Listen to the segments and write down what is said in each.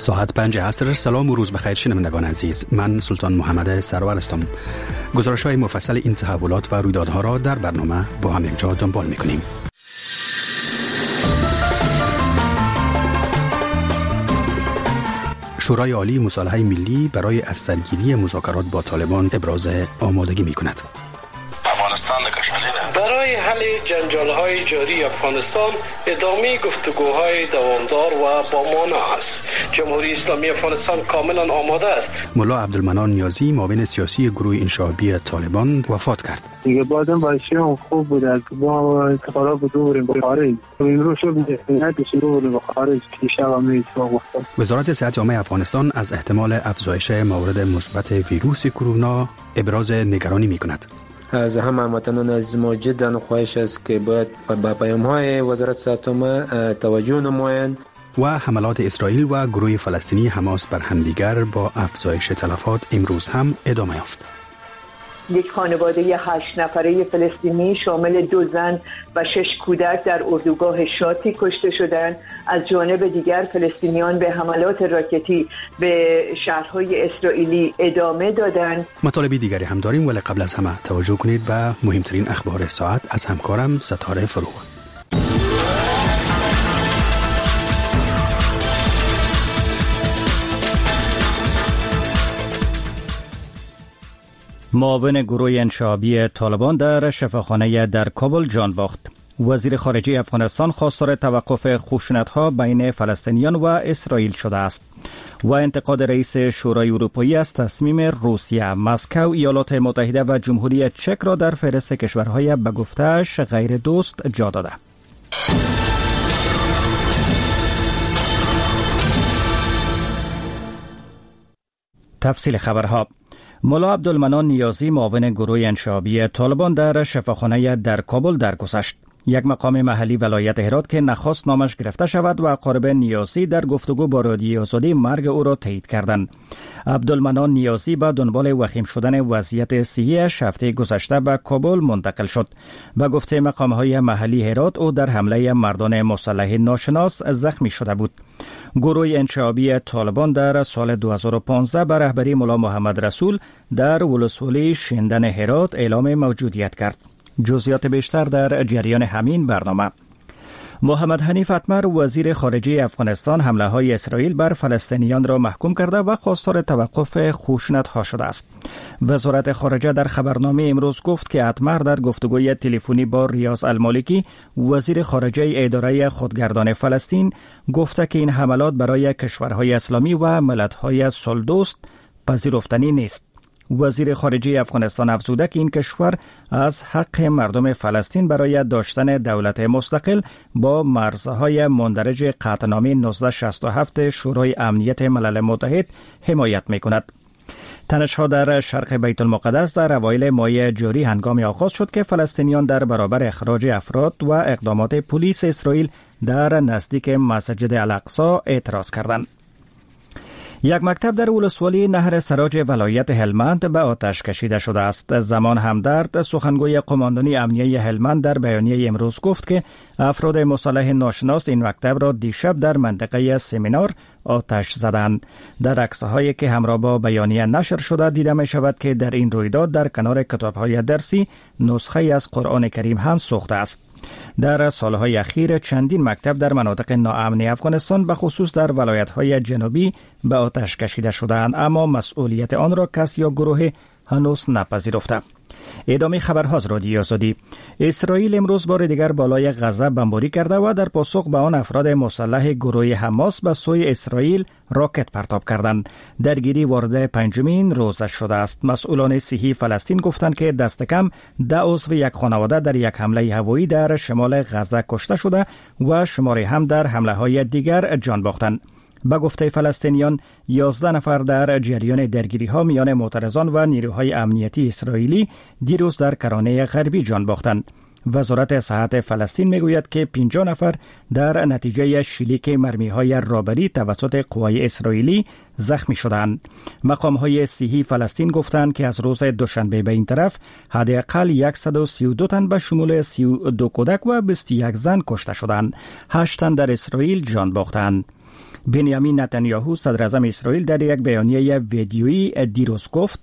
ساعت 5 عصر. سلام و روز بخیر شنوندگان عزیز، من سلطان محمد سرور هستم. گزارش‌های مفصل این تحولات و رویدادها را در برنامه با هم یکجا دنبال می‌کنیم. شورای عالی مصالحه ملی برای از سرگیری مذاکرات با طالبان ابراز آمادگی می‌کند. برای حل جنجال‌های جاری افغانستان ادامه گفتگوهای دوامدار و با مانع است. جمهوری اسلامی افغانستان کاملا آماده است. ملا عبدالمنان نیازی، معاون سیاسی گروه انشابی طالبان، وفات کرد. دیگه بعدم باشیم خوب بود با انتقالات بدوریم به خارج. این رو شد نه شروع به خارج که شب میتونه. وزارت صحت عامه افغانستان از احتمال افزایش موارد مثبت ویروس کرونا ابراز نگرانی می‌کند. از همه هموطنان عزیز ما جدا خواهش است که باید به پیام‌های وزارت صحت عامه توجه نمایند. و حملات اسرائیل و گروه فلسطینی حماس بر همدیگر با افزایش تلفات امروز هم ادامه یافت. یک خانواده 8 نفره فلسطینی شامل 2 زن و 6 کودک در اردوگاه شاتی کشته شدند. از جانب دیگر فلسطینیان به حملات راکتی به شهرهای اسرائیلی ادامه دادند. مطالبی دیگری هم داریم، ولی قبل از همه توجه کنید به مهمترین اخبار ساعت از همکارم ستاره فروغ. معاون گروه انشابی طالبان در شفاخانه در کابل جان باخت. وزیر خارجه افغانستان خواستار توقف خشونت‌ها بین فلسطینیان و اسرائیل شده است و انتقاد رئیس شورای اروپایی از تصمیم روسیه، مسکو، ایالات متحده و جمهوری چک را در فهرست کشورهای به گفته‌اش غیر دوست جا داده. تفصیل خبرها. ملا عبدالمنان نیازی، معاون گروه انشابی طالبان در شفاخانه در کابل درگذشت. یک مقام محلی ولایت هرات که نخواست نامش گرفته شود و اقارب نیازی در گفتگو با رادیو آزادی مرگ او را تایید کردند. عبدالمنان نیازی به دنبال وخیم شدن وضعیت صحی‌اش هفته گذشته به کابل منتقل شد. به گفته مقام‌های محلی هرات، او در حمله مردان مسلح ناشناس زخمی شده بود. گروه انشابی طالبان در سال 2015 به رهبری ملا محمد رسول در ولسوالی شندن هرات اعلام موجودیت کرد. جزئیات بیشتر در جریان همین برنامه. محمد حنیف اتمر، وزیر خارجه افغانستان، حمله‌های اسرائیل بر فلسطینیان را محکوم کرده و خواستار توقف خشونت‌ها شده است. وزارت خارجه در خبرنامه امروز گفت که اتمر در گفتگوی تلفنی با ریاض المالکی، وزیر خارجه اداره خودگردان فلسطین، گفته که این حملات برای کشورهای اسلامی و ملت‌های صلح‌دوست پذیرفتنی نیست. وزیر خارجه افغانستان افزوده که این کشور از حق مردم فلسطین برای داشتن دولت مستقل با مرزهای مندرج قطعنامه 1967 شورای امنیت ملل متحد حمایت می‌کند. تنش‌ها در شرق بیت المقدس در اوایل ماه جاری هنگام آغاز شد که فلسطینیان در برابر اخراج افراد و اقدامات پلیس اسرائیل در نزدیک مسجد الاقصی اعتراض کردند. یک مکتب در ولسوالی نهر سراج ولایت هلمند به آتش کشیده شده است. زمان همدرد، سخنگوی قماندانی امنیه هلمند، در بیانیه امروز گفت که افراد مسلح ناشناس این مکتب را دیشب در منطقه سمینار آتش زدند. در عکس‌هایی که همراه با بیانیه نشر شده دیده می شود که در این رویداد در کنار کتاب‌های درسی نسخه از قرآن کریم هم سوخته است. در سالهای اخیر چندین مکتب در مناطق ناامن افغانستان به خصوص در ولایت‌های جنوبی به آتش کشیده شدند، اما مسئولیت آن را کس یا گروه هنوز نپذیرفته. ادامه خبرها از رادیو آزادی. اسرائیل امروز بار دیگر بالای غزه بمباری کرده و در پاسخ به آن افراد مسلح گروه حماس به سوی اسرائیل راکت پرتاب کردند. درگیری وارد 5مین روز شده است. مسئولان صحی فلسطین گفتند که دست کم 10 عضو یک خانواده در یک حمله هوایی در شمال غزه کشته شده و شماری هم در حمله‌های دیگر جان باختند. به گفته فلسطینیان 11 نفر در جریان درگیری‌ها میان معترضان و نیروهای امنیتی اسرائیلی دیروز در کرانه غربی جان باختند. وزارت صحت فلسطین میگوید که 50 نفر در نتیجه شلیک مرمی‌های رابری توسط قوای اسرائیلی زخمی شدند. مقام‌های صحی فلسطین گفتند که از روز دوشنبه به این طرف حداقل 132 تن به شمول 32 کودک و 21 زن کشته شدند. 8 تن در اسرائیل جان باختند. بنیامین نتانیاهو صدر اعظم اسرائیل در یک بیانیه ویدیویی دیروز گفت: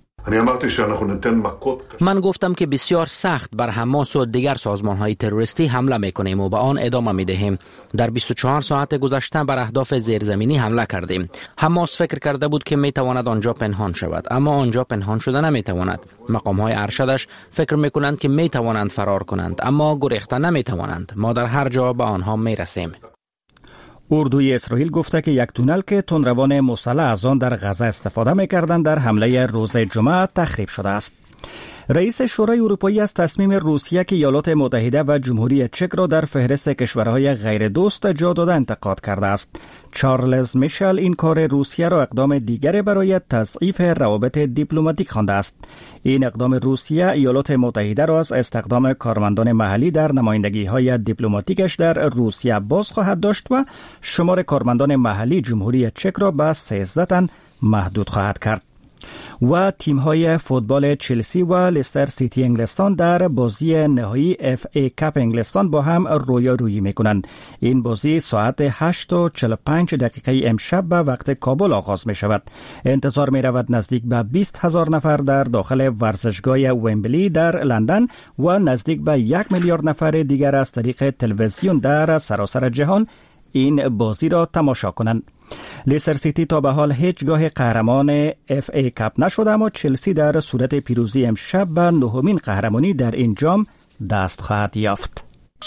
من گفتم که بسیار سخت بر حماس و دیگر سازمان‌های تروریستی حمله می‌کنیم و به آن ادامه می‌دهیم. در 24 ساعت گذشته بر اهداف زیرزمینی حمله کردیم. حماس فکر کرده بود که می‌تواند آنجا پنهان شود، اما آنجا پنهان شده نمی‌تواند. مقام‌های ارشدش فکر می‌کنند که می‌توانند فرار کنند، اما گریخته نمی‌توانند. ما در هر جا به آنها می‌رسیم. اردوی اسرائیل گفته که یک تونل که تندروان مسلح از آن در غزه استفاده می‌کردند در حمله روز جمعه تخریب شده است. رئیس شورای اروپایی از تصمیم روسیه که ایالات متحده و جمهوری چک را در فهرست کشورهای غیر دوست جا داده انتقاد کرده است. چارلز میشل این کار روسیه را اقدام دیگری برای تضعیف روابط دیپلماتیک خوانده است. این اقدام روسیه ایالات متحده را از استخدام کارمندان محلی در نمایندگی‌های دیپلماتیکش در روسیه باز خواهد داشت و شمار کارمندان محلی جمهوری چک را به 13 تن محدود خواهد کرد. و تیم‌های فوتبال چلسی و لستر سیتی انگلستان در بازی نهایی اف ای کاپ انگلستان با هم رویارویی می‌کنند. این بازی ساعت 8:45 امشب به وقت کابل آغاز می‌شود. انتظار می‌رود نزدیک به 20,000 نفر در داخل ورزشگاه ومبلی در لندن و نزدیک به 1 میلیارد نفر دیگر از طریق تلویزیون در سراسر جهان این بازی را تماشا کنند. لیستر سیتی تا به حال هیچگاه قهرمان اف ای کاپ نشده، اما چلسی در صورت پیروزی امشب به 9مین قهرمانی در این جام دست خواهد یافت.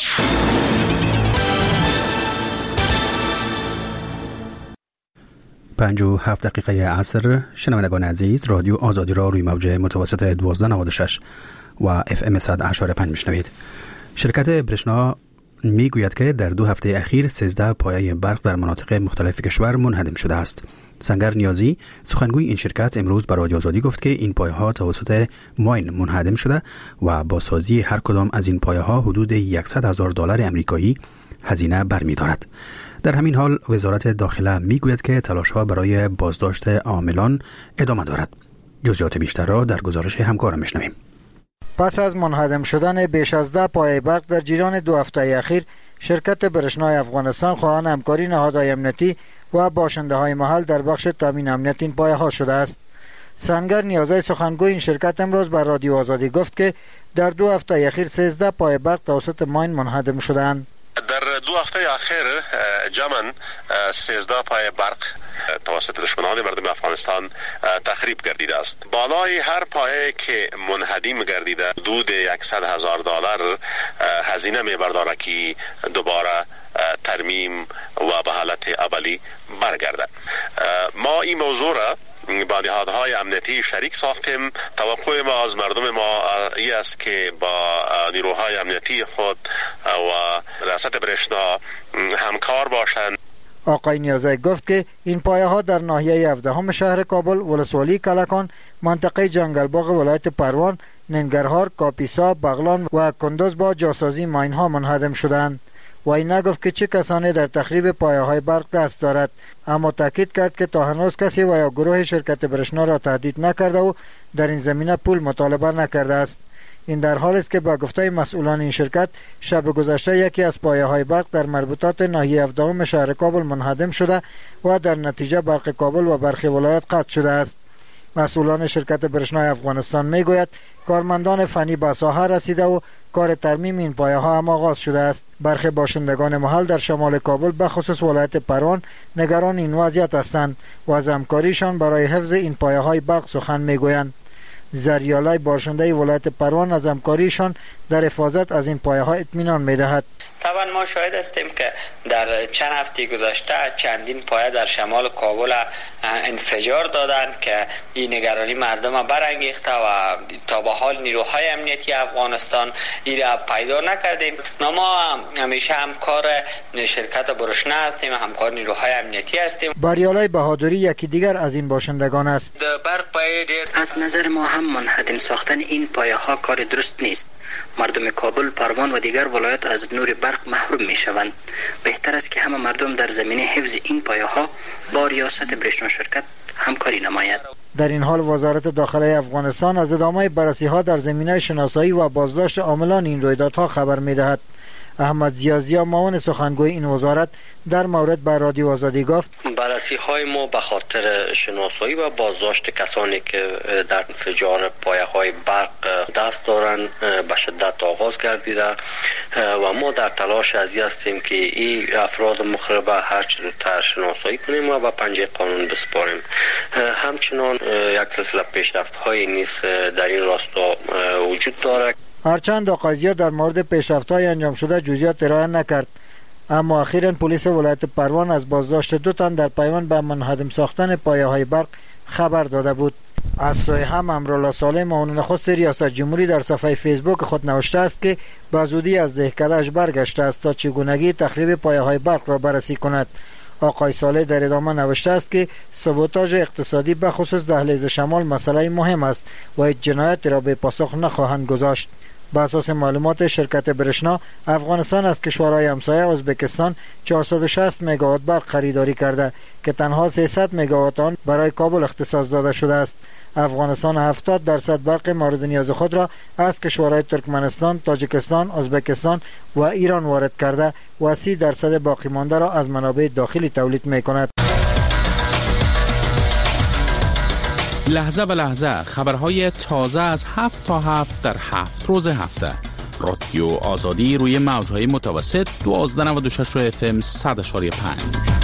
پنج و 7 دقیقه عصر. شنوندگان عزیز، رادیو آزادی را روی موج متوسط 1296 و اف ام 100.5 میشنوید. شرکت برشنا میگوید که در 2 هفته اخیر 13 پایه برق در مناطق مختلف کشور منهدم شده است. سنگر نیازی، سخنگوی این شرکت، امروز به رادیو آزادی گفت که این پایه ها توسط ماین منهدم شده و با سازی هر کدام از این پایه ها حدود $100,000 امریکایی هزینه برمی‌دارد. در همین حال وزارت داخله میگوید که تلاش ها برای بازداشت عاملان ادامه دارد. جزئیات بیشتر را در گزارش همکارم میشنویم. پس از منهدم شدن بیش از 10 پایه برق در جریان 2 هفته اخیر، شرکت برشنای افغانستان خواهان همکاری نهادهای امنیتی و باشنده های محل در بخش تامین امنیت این پایه ها شده است. سنگر نیازی، سخنگوی این شرکت، امروز بر رادیو آزادی گفت که در 2 هفته اخیر 13 پایه برق توسط ماین منهدم شدند. در 2 هفته اخیر جمعاً 13 پایه برق توسط دشمنان مردم افغانستان تخریب گردیده است. بالای هر پایه که منهدم گردیده حدود $100,000 هزینه می‌برداره که دوباره ترمیم و به حالت اولی برگردد. ما این موضوع را با نهادهای امنیتی شریک ساختیم. توقع ما از مردم ما این است که با نیروهای امنیتی خود و ریاست برشنا همکار باشند. آقای نیازی گفت که این پایه ها در ناحیه 17 شهر کابل، ولسوالی کلکان، منطقه جنگلباغ ولایت پروان، ننگرهار، کاپیسا، بغلان و کندوز با جاسازی ماین ها منهدم شدند. و این نگفت که چه کسانی در تخریب پایه های برق دست دارد، اما تاکید کرد که تا هنوز کسی و یا گروه شرکت برشنا را تهدید نکرده و در این زمینه پول مطالبه نکرده است. این در حالی است که با گفته مسئولان این شرکت، شب گذشته یکی از پایه های برق در مربوطات ناحیه 17 شهر کابل منهدم شده و در نتیجه برق کابل و برخی ولایت قطع شده است. مسئولان شرکت برشنای افغانستان میگوید کارمندان فنی به ساحه رسیده و کار ترمیم این پایه ها هم آغاز شده است. برخی باشندگان محل در شمال کابل به خصوص ولایت پروان نگران این وضعیت هستند و از همکاریشان برای حفظ این پایه های برق سخن میگویند. زریالای باشنده ولایت پروان از همکاریشان در حفاظت از این پایه ها اطمینان میدهد. طبعا ما شاهد هستیم که در چند هفته گذشته چندین پایه در شمال کابل انفجار دادند که این نگرانی مردم برانگیخته و تا به حال نیروهای امنیتی افغانستان این را پیدا نکردیم. ما همیشه همکار شرکت برشنا هستیم، همکار نیروهای امنیتی هستیم. بریالای بهادری یکی دیگر از این باشندگان است. از نظر ما هم منهدم ساختن این پایه ها کار درست نیست. مردم کابل، پروان و دیگر ولایات از نور برق محروم می شوند. بهتر است که همه مردم در زمینه حفظ این پایه ها با ریاست برشنا شرکت همکاری نماید. در این حال وزارت داخله افغانستان از ادامه بررسی ها در زمینه شناسایی و بازداشت عاملان این رویدادها خبر می دهد. احمد ضیازیا معاون سخنگوی این وزارت در مورد به رادیو آزادی گفت بررسی های ما به خاطر شناسایی و بازداشت کسانی که در انفجار پایه های برق دست دارند به شدت آغاز گردیده و ما در تلاش ازی هستیم که این افراد مخرب هر چه زودتر شناسایی کنیم و به پنجه قانون بسپاریم. همچنان یک سلسله پیشرفت های نیز در این راستا وجود دارد. هرچند آقای ضیا در مورد پیشرفت‌های انجام شده جزئیات ارائه نکرد، اما اخیراً پلیس ولایت پروان از بازداشت 2 تن در پیوند به منهدم ساختن پایه‌های برق خبر داده بود. از سوی هم امرالله صالح معاون نخست ریاست جمهوری در صفحه فیسبوک خود نوشته است که به زودی از دهکده‌اش برگشته است تا چگونگی تخریب پایه‌های برق را بررسی کند. آقای صالح در ادامه نوشته است که سابوتاژ اقتصادی به خصوص دهلیز شمال مسئله مهم است و هیچ جنایتی را به پاسخ نخواهند گذاشت. بر اساس معلومات شرکت برشنا، افغانستان از کشورهای همسایه ازبکستان 460 مگاوات برق خریداری کرده که تنها 300 مگاوات آن برای کابل اختصاص داده شده است. افغانستان 70% برق مورد نیاز خود را از کشورهای ترکمنستان، تاجیکستان، ازبکستان و ایران وارد کرده و 30% باقی مانده را از منابع داخلی تولید می‌کند. لحظه به لحظه خبرهای تازه از 7 تا 7 در 7 روز هفته. رادیو آزادی روی موج‌های متوسط 1296 FM 100.5.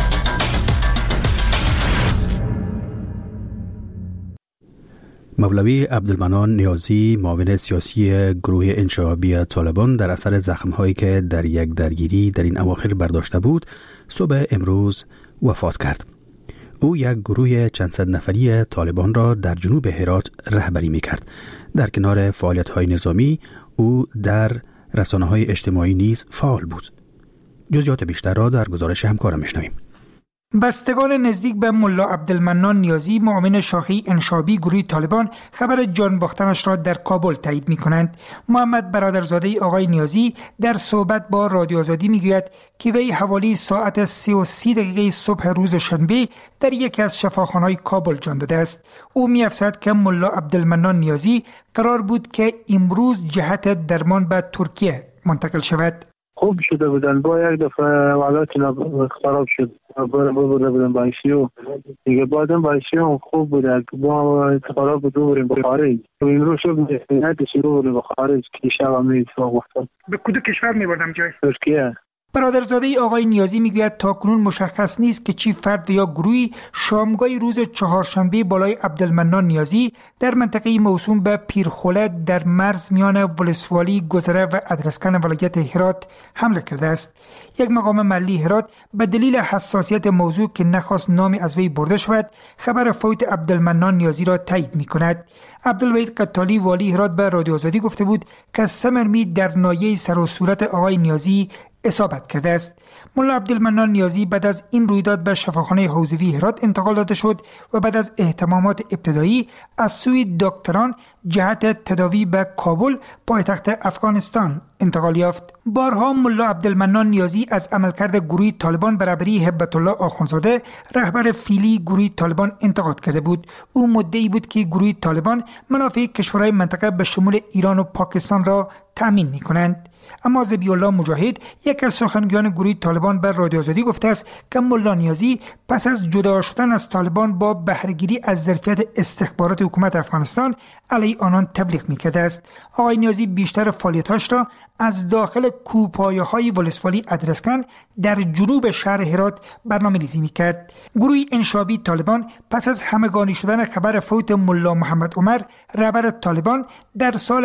مولوی عبدالمنان نیازی معاون سیاسی گروه انشعابی طالبان در اثر زخم‌هایی که در یک درگیری در این اواخر برداشته بود صبح امروز وفات کرد. او یک گروه چند صد نفری طالبان را در جنوب هرات رهبری می‌کرد. در کنار فعالیت‌های نظامی او در رسانه‌های اجتماعی نیز فعال بود. جزئیات بیشتر را در گزارش همکارم می‌شنویم. بستگان نزدیک به ملا عبدالمنان نیازی معاون شاخه انشعابی گروه طالبان خبر جان باختنش را در کابل تایید می کنند. محمد برادرزاده آقای نیازی در صحبت با رادیو آزادی می گوید که وی حوالی ساعت 3:30 صبح روز شنبه در یکی از شفاخانه‌های کابل جان داده است. او می افزاید که ملا عبدالمنان نیازی قرار بود که امروز جهت درمان به ترکیه منتقل شود. خوب شده بودن، با یک دفعه حالات خراب شد، برده بودن با ICU دیگه. بعدم با ICU خوب بوده، با قرار بود بریم به خارج. امروز شب نهایت شروع بریم به خارج که شب هم اتفاق افتاد. به کدوم کشور می‌بردم جای؟ ترکیه. برادرزاده آقای نیازی میگوید تاکنون مشخص نیست که چی فرد یا گروهی شامگاه روز چهارشنبه بالای عبدالمنان نیازی در منطقه موسوم به پیرخوله در مرز میان ولسوالی گذره و ادرسکن ولایت هرات حمله کرده است. یک مقام محلی هرات به دلیل حساسیت موضوع که نخواست نامی از وی برده شود خبر فوت عبدالمنان نیازی را تایید می‌کند. عبدالوحید قطالی والی هرات به رادیو آزادی گفته بود که سمرمی در ناحیه سر و صورت آقای نیازی اصابت کرده است. ملا عبدالمنان نیازی بعد از این رویداد به شفاخانه حوزوی هرات انتقال داده شد و بعد از اهتمامات ابتدایی از سوی دکتران جهت تداوی به کابل پایتخت افغانستان انتقال یافت. بارها ملا عبدالمنان نیازی از عملکرد گروه طالبان برابری هبت الله آخوندزاده رهبر فیلی گروه طالبان انتقاد کرده بود. او مدعی بود که گروه طالبان منافع کشورهای منطقه به شمول ایران و پاکستان را تأمین می‌کنند. اما ذبیح الله مجاهد یک از سخنگویان گروه طالبان بر رادیو آزادی گفته است که ملا نیازی پس از جدا شدن از طالبان با بهره‌گیری از ظرفیت استخبارات حکومت افغانستان علیه آنان تبلیغ می‌کرده است. آقای نیازی بیشتر فعالیت‌هاش را از داخل کوهپایه‌های ولسوالی ادرسکن در جنوب شهر هرات برنامه‌ریزی می‌کرد. گروه انشعابی طالبان پس از همگانی شدن خبر فوت ملا محمد عمر رهبر طالبان در سال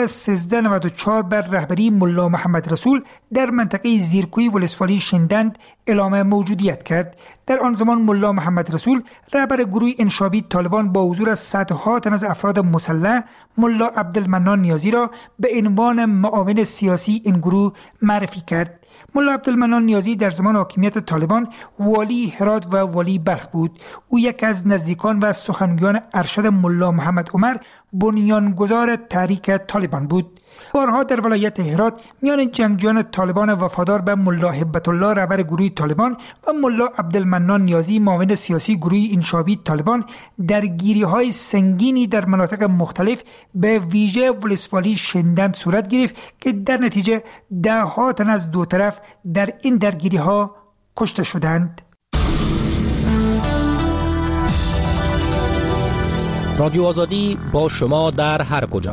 1394 بر رهبری ملا محمد رسول در منطقه زیرکوی ولسوالی شندند اعلام موجودیت کرد. در آن زمان ملا محمد رسول رهبر گروه انشعابی طالبان با حضور از صدها تن از افراد مسلح ملا عبدالمنان نیازی را به عنوان معاون سیاسی این گروه معرفی کرد. ملا عبدالمنان نیازی در زمان حاکمیت طالبان والی هرات و والی بلخ بود. او یک از نزدیکان و سخنگویان ارشد ملا محمد عمر بنیانگذار تحریک طالبان بود. بارها در ولایت هرات میان جنگجویان طالبان وفادار به ملا هبت الله رهبر گروه طالبان و ملا عبدالمنان نیازی معاون سیاسی گروه انشابی طالبان درگیری‌های سنگینی در مناطق مختلف به ویژه ولسوالی شندن صورت گرفت که در نتیجه ده‌ها تن از دو طرف در این درگیری‌ها کشته شدند. رادیو آزادی با شما در هر کجا.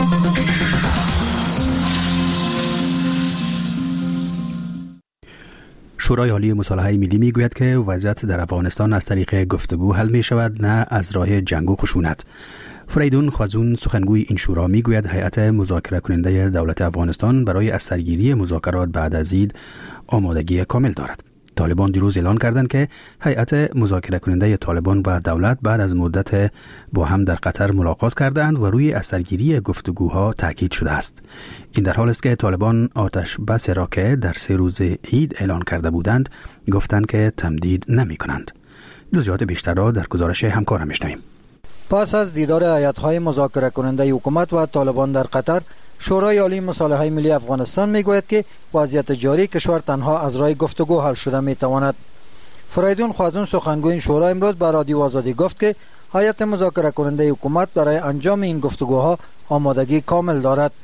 شورای عالی مصالحه ملی میگوید که وضعیت در افغانستان از طریق گفتگو حل می شود، نه از راه جنگ و خشونت. فریدون خوازون سخنگوی این شورا میگوید هیئت مذاکره کننده دولت افغانستان برای از سرگیری مذاکرات بعد از عید آمادگی کامل دارد. طالبان دیروز اعلان کردند که هیئت مذاکره کننده طالبان و دولت بعد از مدت با هم در قطر ملاقات کردند و روی از سرگیری گفتگوها تاکید شده است. این در حالی است که طالبان آتش بس را که در 3 روز عید اعلان کرده بودند گفتند که تمدید نمی کنند. جزئیات بیشتر را در گزارش همکارم میشنویم. پس از دیدار هیئت‌های مذاکره کننده حکومت و طالبان در قطر، شورای عالی مصالحه ملی افغانستان میگوید که وضعیت جاری کشور تنها از راه گفتگو حل شده میتواند. فریدون خوازون سخنگوی این شورا امروز به رادیو آزادی گفت که هیئت مذاکره کننده حکومت برای انجام این گفتگوها آمادگی کامل دارد.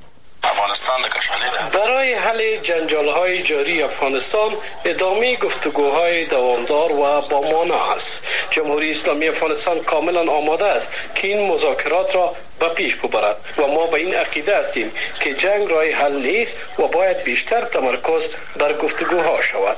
برای حل جنجال‌های جاری افغانستان ادامه گفتگوهای دوامدار و با مانع است. جمهوری اسلامی افغانستان کاملا آماده است که این مذاکرات را به پیش ببرد و ما به این عقیده هستیم که جنگ راه حل نیست و باید بیشتر تمرکز بر گفتگوها شود.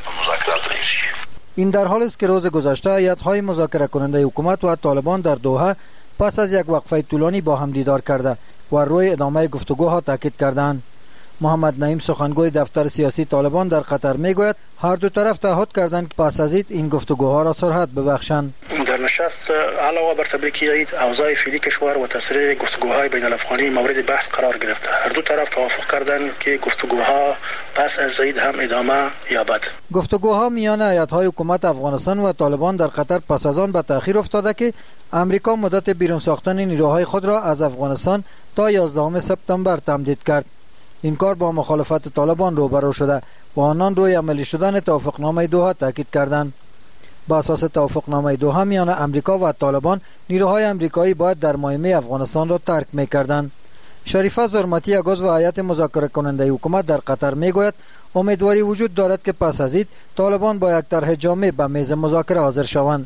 این در حالی است که روز گذشته هیئت‌های مذاکره کننده حکومت و طالبان در دوحه پس از یک وقفه طولانی با هم دیدار کرده و روی ادامه گفتگوها تاکید کردند. محمد نعیم سخنگوی دفتر سیاسی طالبان در قطر میگوید هر دو طرف تعهد کردند که پس از این گفتگوها را سرعت ببخشند. در نشست علاوه بر تبریک عید، اوضاع فعلی کشور و تسریع گفتگوهای بین الافغانی مورد بحث قرار گرفت. هر دو طرف توافق کردند که گفتگوها پس از عید هم ادامه یابد. گفتگوها میان هیئت‌های حکومت افغانستان و طالبان در قطر پس از آن به تأخیر افتاده که امریکا مدت بیرون ساختن نیروهای خود را از افغانستان تا 11 سپتامبر تمدید کرد. این کار با مخالفت طالبان روبرو شده و آنان روی عملی شدن توافقنامه دوحه تاکید کردند. با اساس توافقنامه دوحه میان امریکا و طالبان نیروهای امریکایی باید در مهمه افغانستان را ترک می‌کردند. شریفه زرمتی عضو هیئت مذاکره کننده حکومت در قطر میگوید امیدواری وجود دارد که پس از عید طالبان با یک طرح جامع به میز مذاکره حاضر شوند.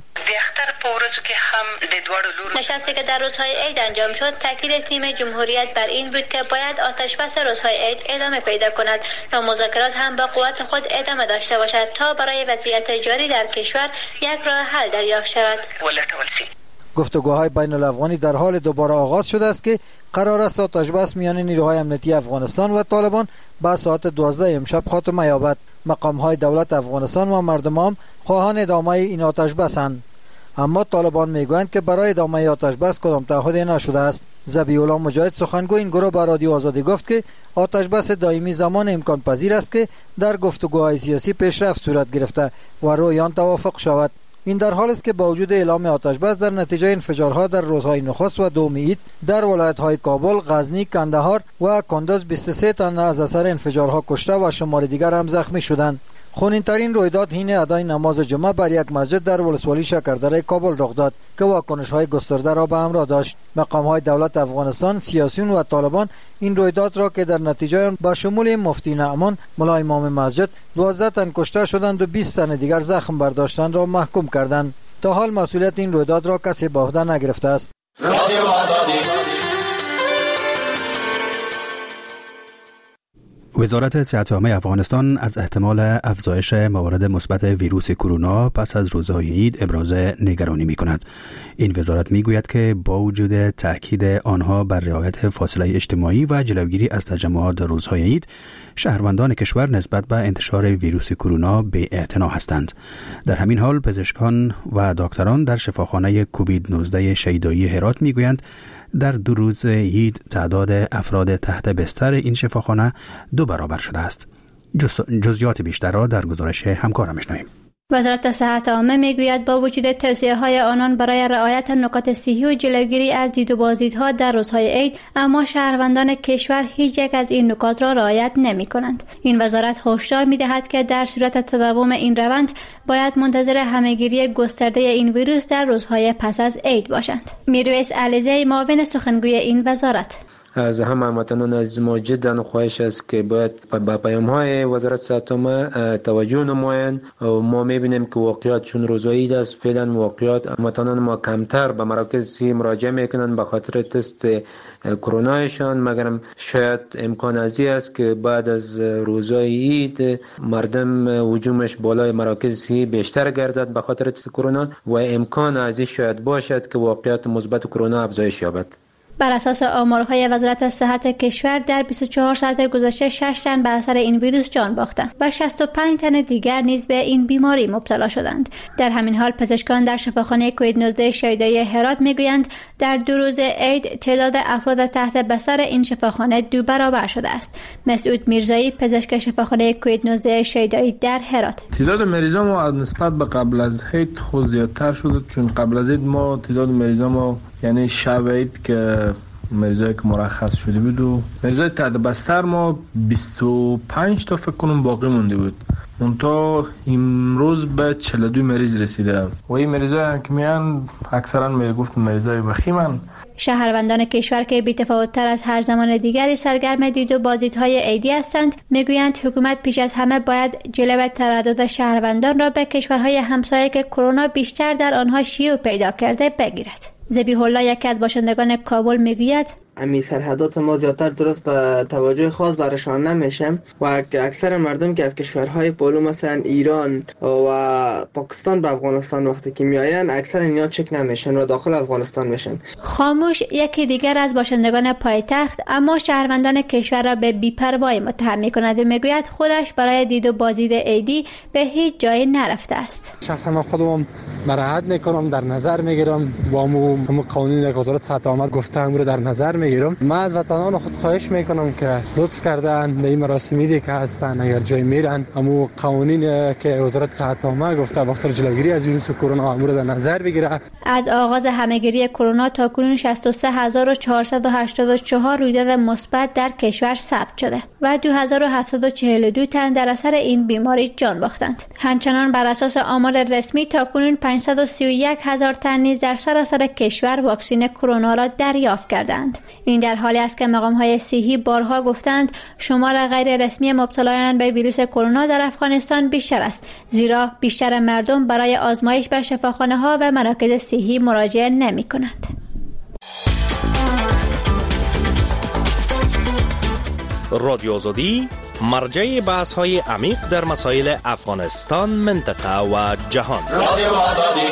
نشستی که در روزهای عید انجام شد تاکید تیم جمهوریت بر این بود که باید آتشبس روزهای عید ادامه پیدا کند و مذاکرات هم با قوت خود ادامه داشته باشد تا برای وضعیت جاری در کشور یک راه حل دریافت شود. گفتگوهای بین الافغانی در حال دوباره آغاز شده است که قرار است آتشبس میان نیروهای امنیتی افغانستان و طالبان با ساعت 12 امشب خاتمه یابد. مقامهای دولت افغانستان و مردم هم خواهان ادامه این آتشبسند، اما طالبان میگویند که برای ادامه آتشبس کدام تعهدی نشده است. ذبیح الله مجاهد سخنگوی این گروه به رادیو آزادی گفت که آتشبس دائمی زمان امکان پذیر است که در گفتگوهای سیاسی پیشرفت صورت گرفته و روی آن توافق شود. این در حالی است که با وجود اعلام آتشبس در نتیجه انفجارها در روزهای نخست و دوم عید در ولایت‌های کابل، غزنی، کندهار و کندز 23 تن از اثر انفجارها کشته و شمار دیگر هم زخمی شدند. خونین‌ترین رویداد حین ادای نماز جمعه بر یک مسجد در ولسوالی شکردره کابل رخ داد که واکنش‌های گسترده را به همراه داشت. مقام‌های دولت افغانستان، سیاسیون و طالبان این رویداد را که در نتیجه آن با شمول مفتی نعمان، ملا امام مسجد 12 تن کشته شدند و 20 تن دیگر زخم برداشتند را محکوم کردند. تا حال مسئولیت این رویداد را کسی به عهده نگرفته است. وزارت صحت عامه افغانستان از احتمال افزایش موارد مثبت ویروس کرونا پس از روزهای عید ابراز نگرانی می‌کند. این وزارت می‌گوید که با وجود تأکید آنها بر رعایت فاصله اجتماعی و جلوگیری از تجمعات در روزهای عید، شهروندان کشور نسبت به انتشار ویروس کرونا بی‌اعتنا هستند. در همین حال پزشکان و دکتران در شفاخانه کووید 19 شیدایی هرات می‌گویند در 2 روز عید تعداد افراد تحت بستر این شفاخانه 2 برابر شده است. جزئیات بیشتر را در گزارش همکارم می‌شنویم. وزارت صحت عامه میگوید با وجود توصیه‌های آنان برای رعایت نکات صحی و جلوگیری از دید و بازدیدها در روزهای عید، اما شهروندان کشور هیچ یک از این نکات را رعایت نمی‌کنند. این وزارت هشدار می‌دهد که در صورت تداوم این روند باید منتظر همه‌گیری گسترده این ویروس در روزهای پس از عید باشند. میرویس علیزی، معاون سخنگوی این وزارت: از همه هموطنان عزیز ما جدا خواهش است که باید با پیام‌های وزارت صحت عامه توجه نمایند. ما می‌بینیم که واقعیت چون روزهای است، فعلا واقعیت هموطنان ما کمتر به مراکز صحی مراجعه میکنند به خاطر تست کرونایشان، مگرم شاید امکان ازی است که بعد از روزهای عید مردم هجومش بالای مراکز صحی بیشتر گردد به خاطر تست کرونا و امکان ازی شاید باشد که واقعیت مثبت کرونا افزایش یابد. بر اساس آمارهای وزارت صحت کشور در 24 ساعت گذشته 6 تن به اثر این ویروس جان باختند و 65 تن دیگر نیز به این بیماری مبتلا شدند. در همین حال پزشکان در شفاخانه کووید 19 شیدایی هرات میگویند در 2 روز عید تعداد افراد تحت بستر این شفاخانه 2 برابر شده است. مسعود میرزایی، پزشک شفاخانه کووید 19 شیدایی در هرات: تعداد مریضان ما از نسبت به قبل از عید خود زیادتر شده، چون قبل از عید ما تعداد مریضان ما یعنی شب عید که مریضایی که مرخص شده بود و مریضای تحت بستر ما 25 تا فکر کنم باقی مونده بود. منتها امروز به 42 مریض رسیده و این مریضایی که میان اکثرا میگفتن مریضای وخیمن. شهروندان کشور که بی‌تفاوت‌تر از هر زمان دیگری سرگرم دید و بازدیدهای عیدی هستند میگویند حکومت پیش از همه باید جلوه تردد شهروندان را به کشورهای همسایه که کرونا بیشتر در آنها شیوع پیدا کرده بگیرد. ذبیح الله، یکی از باشندگان کابل، میگوید امی سرحدات ما زیادتر درست به توجه خاص برشان نمیشه و اکثر مردم که از کشورهای پولو مثلا ایران و پاکستان به افغانستان وقتی که میآیند اکثر اینا چک نمیشن و داخل افغانستان میشن. خاموش، یکی دیگر از باشندگان پایتخت، اما شهروندان کشور را به بی‌پروایی متهم میکند و میگوید خودش برای دید و بازدید عیدی به هیچ جایی نرفته است. شخصا من خودم مراعات میکنم، در نظر میگیرم و همون قانونی که وزارت صحت عامه گفته هم رو در نظر میگیرم. من از وطنان خود خواهش میکنم که لطف کردن به این مراسمی که هستن اگر جای میرن همون قوانینی که وزارت صحت عامه گفته وقتی جلوگیری از ویروس کرونا هم رو در نظر بگیره. از آغاز همهگیری کرونا تا کنون 63484 رویداد مثبت در کشور ثبت شده و 2742 تن در اثر این بیماری جان باختند. همچنان بر اساس آمار رسمی تا کنون 531000 تن نیز در سراسر کشور واکسن کرونا را دریافت کردند. این در حالی است که مقام‌های صحی بارها گفتند شمار غیر رسمی مبتلایان به ویروس کرونا در افغانستان بیشتر است، زیرا بیشتر مردم برای آزمایش به شفاخانه‌ها و مراکز صحی مراجعه نمی‌کنند. رادیو آزادی مرجع بحث‌های عمیق در مسائل افغانستان، منطقه و جهان. رادیو آزادی.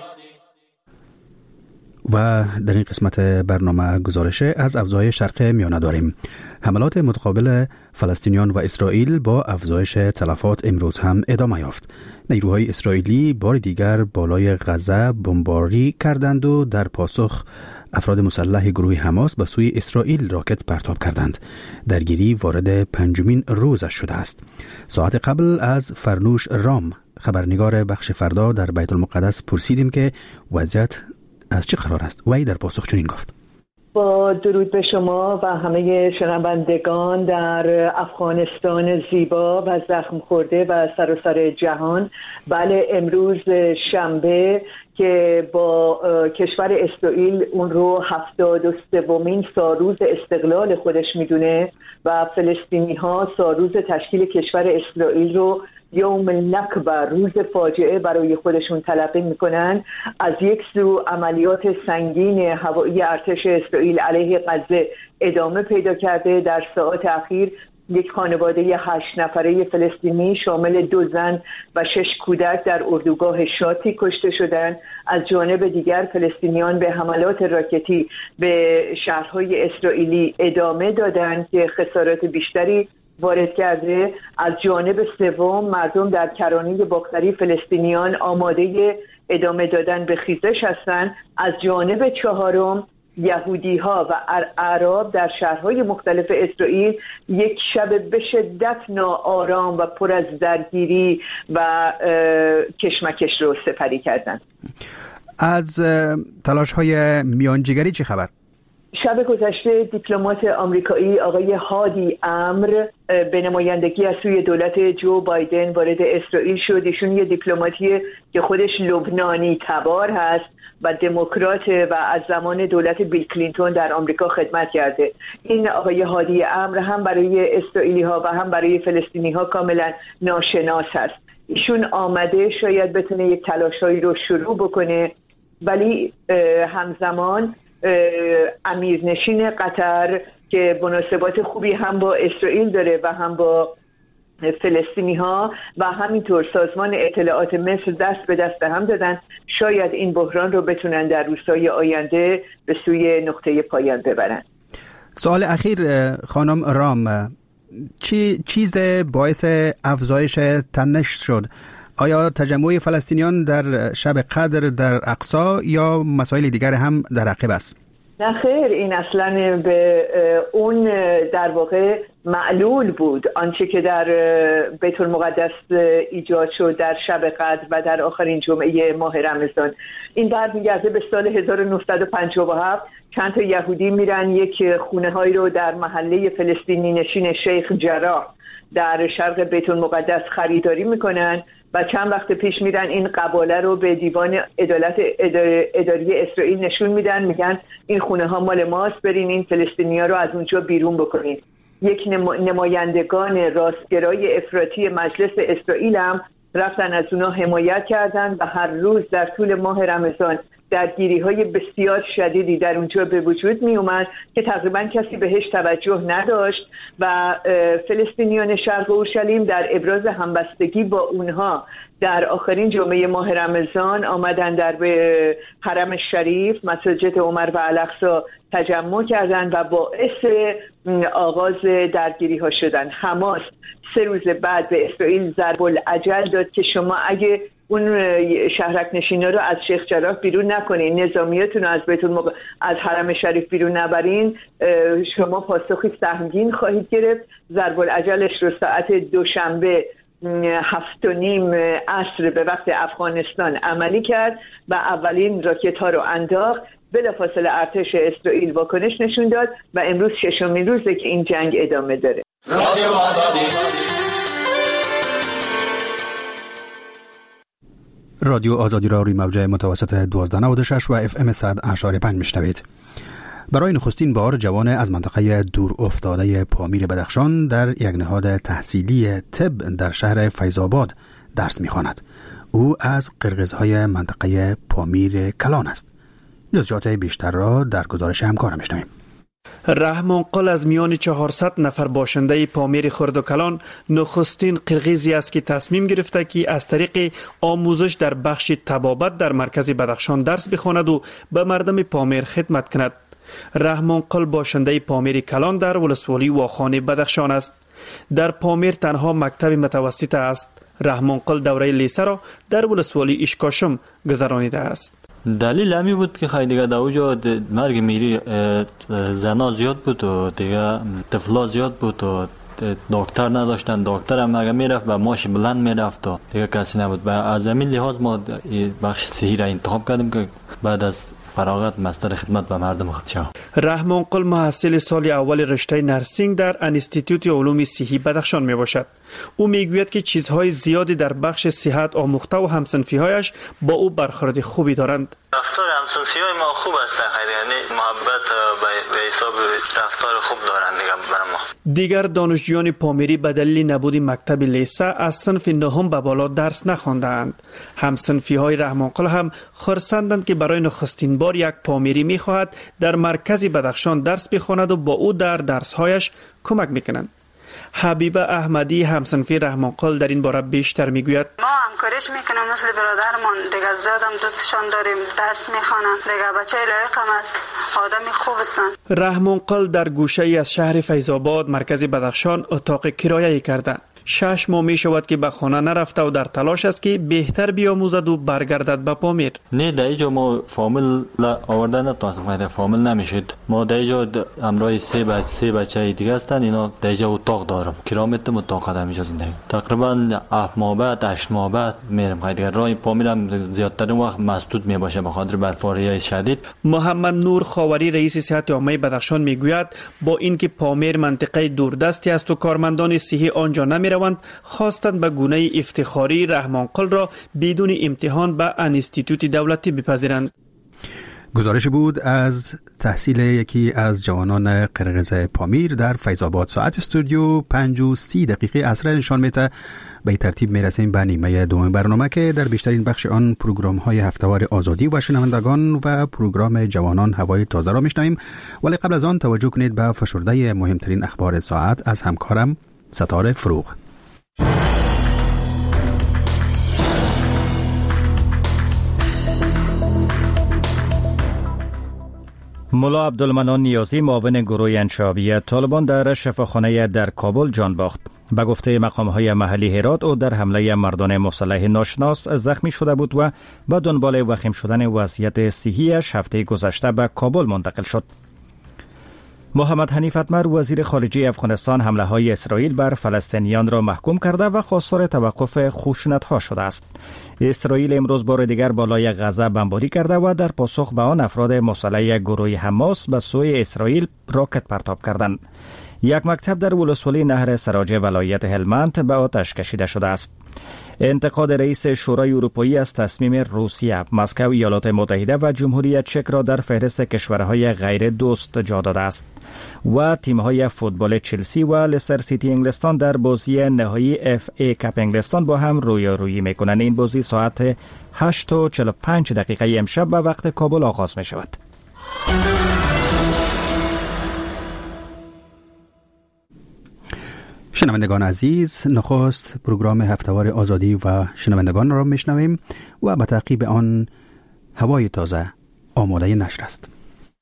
و در این قسمت برنامه گزارش از افزایش شرق میانه داریم. حملات متقابل فلسطینیان و اسرائیل با افزایش تلفات امروز هم ادامه یافت. نیروهای اسرائیلی بار دیگر بالای غزه بمباری کردند و در پاسخ افراد مسلح گروه حماس به سوی اسرائیل راکت پرتاب کردند. درگیری وارد 5مین روزش شده است. ساعت قبل از فرنوش رام، خبرنگار بخش فردا در بیت المقدس، پرسیدیم که وضعیت از چه قرار است و ای در پاسخ چنین گفت: با درود به شما و همه شنوندگان در افغانستان زیبا و زخم خورده و سراسر جهان. بله، امروز شنبه که با کشور اسرائیل اون رو 73مین سالروز استقلال خودش میدونه و فلسطینی ها سالروز تشکیل کشور اسرائیل رو یوم النکبه، روز فاجعه، برای خودشون تلقی میکنن. از یک سو عملیات سنگین هوایی ارتش اسرائیل علیه غزه ادامه پیدا کرده. در ساعات اخیر یک خانواده 8 نفره فلسطینی شامل 2 زن و 6 کودک در اردوگاه شاتی کشته شدند. از جانب دیگر فلسطینیان به حملات راکتی به شهرهای اسرائیلی ادامه دادند که خسارات بیشتری وارد کرده. از جانب سوم مردم در کرانه باختری فلسطینیان آماده ادامه دادن به خیزش هستند. از جانب چهارم یهودی ها و اعراب در شهرهای مختلف اسرائیل یک شب به شدت ناآرام و پر از درگیری و کشمکش رو سپری کردند. از تلاش های میانجیگری چه خبر؟ شب گذشته دیپلمات آمریکایی آقای هادی امر به نمایندگی از سوی دولت جو بایدن وارد اسرائیل شد. ایشون یه دیپلماتیه که خودش لبنانی تبار هست و دموکرات و از زمان دولت بیل کلینتون در آمریکا خدمت کرده. این آقای هادی امر هم برای اسرائیلی ها و هم برای فلسطینی ها کاملا ناشناس هست. ایشون آمده شاید بتونه یک تلاشایی رو شروع بکنه، ولی همزمان امیرنشین قطر که مناسبات خوبی هم با اسرائیل داره و هم با فلسطینی ها و همینطور سازمان اطلاعات مصر دست به دست هم دادن، شاید این بحران رو بتونن در روزهای آینده به سوی نقطه پایان ببرن. سوال اخیر خانم رام، چیز باعث افزایش تنش شد؟ آیا تجمع فلسطینیان در شب قدر در اقصی یا مسائل دیگر هم در عقب است؟ نه خیر، این اصلا به اون در واقع معلول بود. آنچه که در بیت المقدس ایجاد شد در شب قدر و در آخرین جمعه ماه رمضان، این برمیگرده به سال 1957. چند تا یهودی میرن یک خونه هایی رو در محله فلسطینی نشین شیخ جراح در شرق بیت المقدس خریداری میکنن و چند وقت پیش میرن این قباله رو به دیوان عدالت اداری اسرائیل نشون میدن، میگن این خونه ها مال ماست، برین این فلسطینی ها رو از اونجا بیرون بکنین. یک نمایندگان راستگرای افراطی مجلس اسرائیل هم رفتن از اونا حمایت کردن و هر روز در طول ماه رمضان درگیری های بسیار شدیدی در اونجا به وجود می اومد که تقریبا کسی بهش توجه نداشت و فلسطینیان شرق اورشلیم در ابراز همبستگی با اونها در آخرین جمعه ماه رمضان آمدن در حرم شریف، مساجد عمر و الاقصی تجمع کردند و باعث آغاز درگیری ها شدن. حماس 3 روز بعد به اسرائیل ضرب العجل داد که شما اگه اون شهرک نشینا رو از شیخ جراح بیرون نکنین، نظامیاتون رو از حرم شریف بیرون نبرین، شما پاسخی سهمگین خواهید گرفت. ضرب العجلش رو ساعت دوشنبه 7:30 عصر به وقت افغانستان عملی کرد و اولین راکت ها رو انداخت. بلافاصله ارتش اسرائیل واکنش نشون داد و امروز 6مین روزه که این جنگ ادامه داره. رادیو آزادی را روی موج متوسط 1296 و FM 100.5 میشنوید. برای نخستین بار جوان از منطقه دور افتاده پامیر بدخشان در یک نهاد تحصیلی طب در شهر فیض‌آباد درس می‌خواند. او از قرقیزهای منطقه پامیر کلان است. جزئیات بیشتر را در گزارش همکارم میشنویم. رحمان قل از میان 400 نفر باشنده پامیر خرد و کلان نخستین قرقیزی است که تصمیم گرفته که از طریق آموزش در بخش طبابت در مرکز بدخشان درس بخواند و به مردم پامیر خدمت کند. رحمان قل باشنده پامیر کلان در ولسوالی واخان بدخشان است. در پامیر تنها مکتب متوسط است. رحمان قل دوره لیسه را در ولسوالی اشکاشم گذرانیده است. دلیل همی بود که خیلی دیگه در اوجا مرگ میری زنا زیاد بود و دیگه طفلا زیاد بود و دکتر نداشتن. دکتر هم اگه میرفت و ماش بلند میرفت و دیگه کسی نبود. و از همین لحاظ ما بخش صحی را انتخاب کردیم که بعد از فراغت مستر خدمت به مردم خود شد. رحمان قل محصل سال اول رشته نرسینگ در انستیتوت علوم صحی بدخشان می باشد. او میگوید که چیزهای زیادی در بخش صحت آموخته و همسنفی‌هایش با او برخورد خوبی دارند. رفتار همسنفی‌های ما خوب است، یعنی محبت به حساب رفتار خوب دارند دیگه برای ما. دیگر دانشجویان پامیری به دلیل نبود مکتب لیسه از صنف نهم به بالا درس نخواندند. همسنفی‌های رحمان قل هم خرسندند که برای نخستین بار یک پامیری می‌خواهد در مرکز بدخشان درس بخواند و با او در درس‌هایش کمک می‌کنند. حبیبه احمدی همسنفی رحمان قل در این باره بیشتر میگوید: ما همکاریش میکنیم مثل برادرمان دیگه، زیادم دوستشان داریم، درس میخوانن دیگه، بچه لایقم است، آدمی خوب هستند. رحمان قل در گوشه ای از شهر فیض‌آباد مرکز بدخشان اتاق کرایه کرده. 6 ماه می شود که به خانه نرفته و در تلاش است که بهتر بیاموزد و برگردد به پامیر. نه در اینجا ما فامیل آورده نتونستم، فامیل نمیشد. ما در اینجا همراه سه بچه دیگه هستن، اینا در اینجا اتاق دارم، کرامت اتاق دارم اینجا زندگی. تقریبا 7 ماه بعد 8 ماه بعد میرم. دیگه راه پامیر هم زیادتر وقت مسدود می باشه به خاطر برف‌باری شدید. محمد نور خاوری رئیس صحت عامه بدخشان میگوید با اینکه پامیر منطقه دوردستی است و کارمندان صحی آنجا نمیروند، خواستند به گونه افتخاری رحمانقل را بدون امتحان به انستیتوت دولتی بپذیرند. گزارش بود از تحصیل یکی از جوانان قرقیز پامیر در فیض آباد. ساعت استودیو 5:30 عصر نشان میده. به ترتیب میرسیم به نیمه دوم برنامه که در بیشترین بخش آن پروگرام های هفتهوار آزادی و شنوندگان و پروگرام جوانان هوای تازه را میشنویم. ولی قبل از آن توجه کنید به فشرده مهمترین اخبار ساعت از همکارم ستاره فروغ. ملا عبدالمنان نیازی معاون گروه انشابی طالبان در شفاخانه در کابل جان باخت. به گفته مقام‌های محلی هرات او در حمله مردان مسلح ناشناس زخمی شده بود و به دنبال وخیم شدن وضعیت صحی‌اش هفته گذشته به کابل منتقل شد. محمد حنیف اتمر وزیر خارجه افغانستان حمله‌های اسرائیل بر فلسطینیان را محکوم کرده و خواستار توقف خشونت‌ها شده است. اسرائیل امروز بار دیگر بالای غزه بمباری کرده و در پاسخ به آن افراد مسلح گروه حماس به سوی اسرائیل راکت پرتاب کردند. یک مکتب در ولسوالی نهر سراج ولایت هلمند به آتش کشیده شده است. انتقاد رئیس شورای اروپایی از تصمیم روسیه، مسکو، ایالات متحده و جمهوری چک را در فهرست کشورهای غیر دوست جا داده است و تیم‌های فوتبال چلسی و لستر سیتی انگلستان در بازی نهایی اف ای کاپ انگلستان با هم رویارویی می‌کنند. این بازی ساعت 8:45 امشب به وقت کابل آغاز می‌شود. شنوندگان عزیز، نخست پروگرام هفتهوار آزادی و شنوندگان را میشنویم و به تعقیب آن هوای تازه آماده نشر است.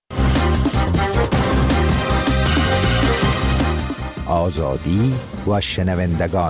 آزادی و شنوندگان.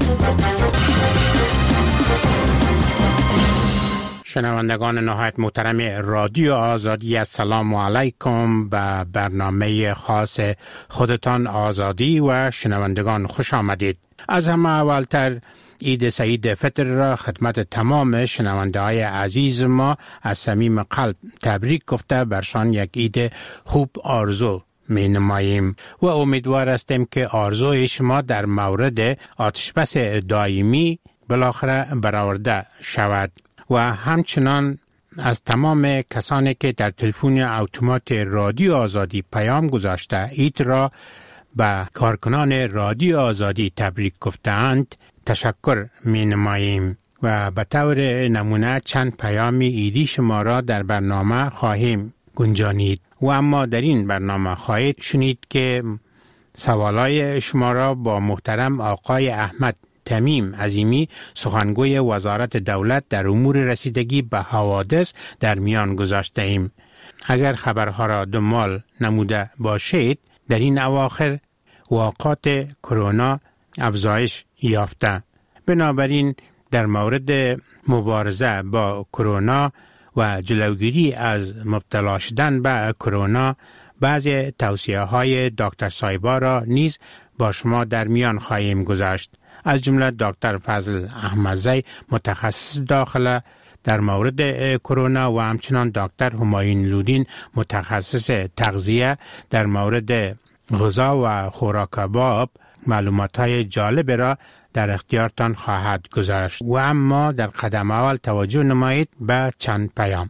شنوندگان نهایت محترم رادیو آزادی، السلام علیکم. به برنامه خاص خودتان آزادی و شنوندگان خوش آمدید. از همه اولتر عید سعید فطر را خدمت تمام شنونده های عزیز ما از صمیم قلب تبریک گفته برشان یک عید خوب آرزو می نماییم و امیدوار هستیم که آرزوی شما در مورد آتشبس دائمی بالاخره برآورده شود. و همچنان از تمام کسانی که در تلفن اتومات رادیو آزادی پیام گذاشته عید را به کارکنان رادیو آزادی تبریک گفتند تشکر می نماییم و به طور نمونه چند پیام عیدی شما را در برنامه خواهیم گنجانید. و اما در این برنامه خواهید شنید که سوالای شما را با محترم آقای احمد تمیم عظیمی سخنگوی وزارت دولت در امور رسیدگی به حوادث در میان گذاشته ایم. اگر خبرها را دنبال نموده باشید، در این اواخر واقعات کرونا افزایش یافته. بنابراین در مورد مبارزه با کرونا و جلوگیری از مبتلا شدن به کرونا بعضی توصیه های دکتر صایبا را نیز با شما در میان خواهیم گذاشت. از جمله دکتر فضل احمدزی متخصص داخله در مورد کرونا و همچنان دکتر همایون لودین متخصص تغذیه در مورد غذا و خوراک باب معلومات‌های جالب را در اختیارتان خواهد گذاشت. و اما در قدم اول توجه نمایید به چند پیام.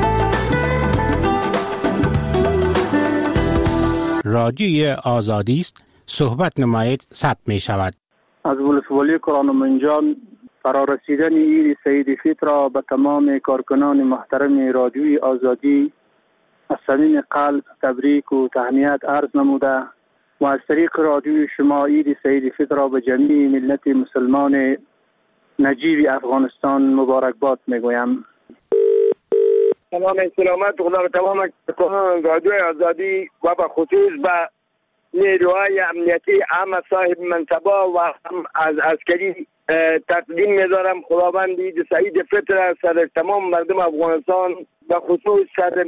رادیوی آزادی است، صحبت نمایید، ثبت می شود. از ولسوالی کرانمنجان فرارسیدن عید سعید فطر را به تمام کارکنان محترم رادیوی آزادی از صمیم قلب تبریک و تهنیت عرض نموده و از طریق رادیوی شما عید سعید فطر را به جمیع ملت مسلمان نجیب افغانستان مبارکباد میگویم. تمام سلامت خدا به تمام کارکنان رادیوی آزادی و به خصوص به نیروهای امنیتی هم صاحب منصبه و هم از عسکری تقدیم می‌دارم. خداوند عید سعید فطر سر تمام مردم افغانستان و خصوص سر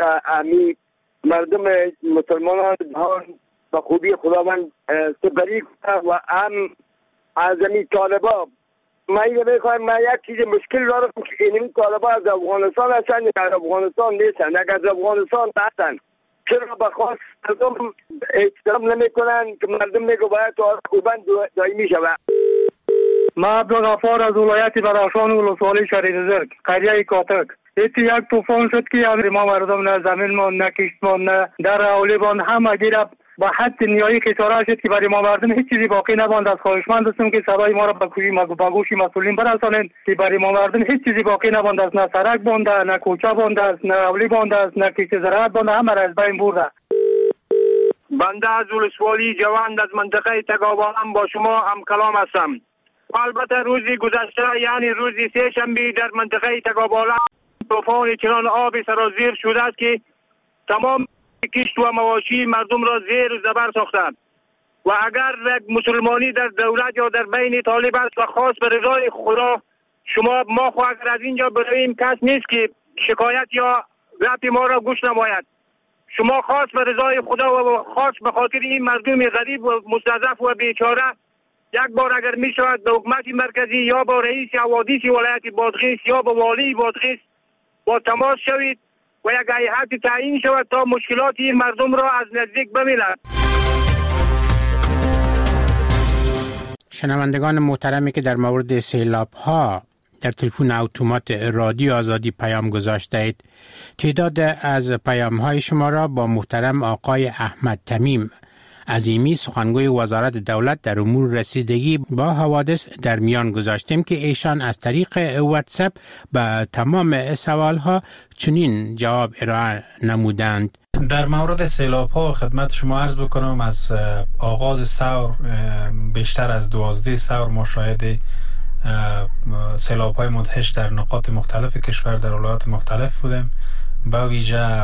مردم مسلمانان جهان و خوبی خداوند سپری کنه و هم اعظمی طالبا. من میخوایم من یک چیز مشکل دارم که این طالبا از افغانستان هستن یا از افغانستان نیستن. اگر از افغانستان هستن چرا به خواست مردم احترام نمیکنن که مردم میگه باید خوبند دائمی شود. ما عبدالغفار از ولایت بدخشان ولسوالی شهر زرگ قریه کاتک. ایتی یک طوفان شد که ما مردم نه زمین ما نه کشت ما نه در اولیبان همه گیره با حد نیایی خساره شد که برای ما مردم هیچ چیزی باقی نماند. از خواهشمند هستم که صدای ما را به گوش مسئولین برسانید که برای ما مردم هیچ چیزی باقی نماند است. نه سرک بانده، نه کوچه بانده است، نه اولی بانده است، نه کشت زراعت بانده، همه را از بین برده. بنده از ولسوالی جوند از منطقه تگاوالم با شما هم کلام هستم. البته روزی گذشته یعنی روزی سه شنبه در منطقه تگاوالم طوفان چنان آب سرازیر شده است که تمام کشت و مواشی مردم را زیر و زبر ساختند و اگر مسلمانی در دولت یا در بین طالب است و خاص به رضای خدا ما خو اگر از اینجا برویم کس نیست که شکایت یا رفت ما را گوش نماید. شما خاص به رضای خدا و خاص به خاطر این مردم غریب و مستضعف و بیچاره یک بار اگر می شود به حکومت مرکزی یا با رئیس حوادث ولایت بادغیس یا با والی بادغیس با تماس شوید و یک هیئت تعیین شود تا مشکلات این مردم را از نزدیک ببیند. شنوندگان محترمی که در مورد سیلاب ها در تلفن اتومات رادیو آزادی پیام گذاشته اید، تعداد از پیام های شما را با محترم آقای احمد تمیم عظیمی سخنگوی وزارت دولت در امور رسیدگی با حوادث در میان گذاشتیم که ایشان از طریق واتساپ به تمام سوال ها چنین جواب ارائه نمودند. در مورد سیلاب ها خدمت شما عرض بکنم از آغاز ثور بیشتر از 12 ثور ما شاهد سیلاب های مدهش در نقاط مختلف کشور در ولایات مختلف بودیم، با ویژه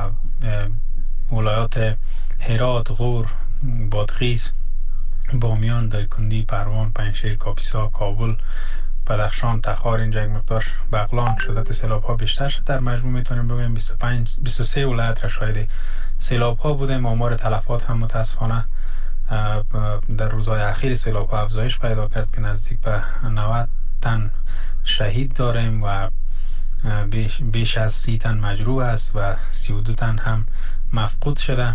ولایات هرات، غور، بادغیس، بامیان، دایکنی، پروان، پنجشیر، کاپیسا، کابل، بدخشان، تخار، اینجا یک مقدار بغلان شدت سیلاب ها بیشتر شد. در مجموع میتونیم بگویم 23 ولایت را شاهد سیلاب ها بودیم. آمار تلفات هم متاسفانه در روزهای اخیر سیلاب ها افزایش پیدا کرد که نزدیک به 90 تن شهید داریم و بیش از 30 تن مجروح است و 32 تن هم مفقود شده.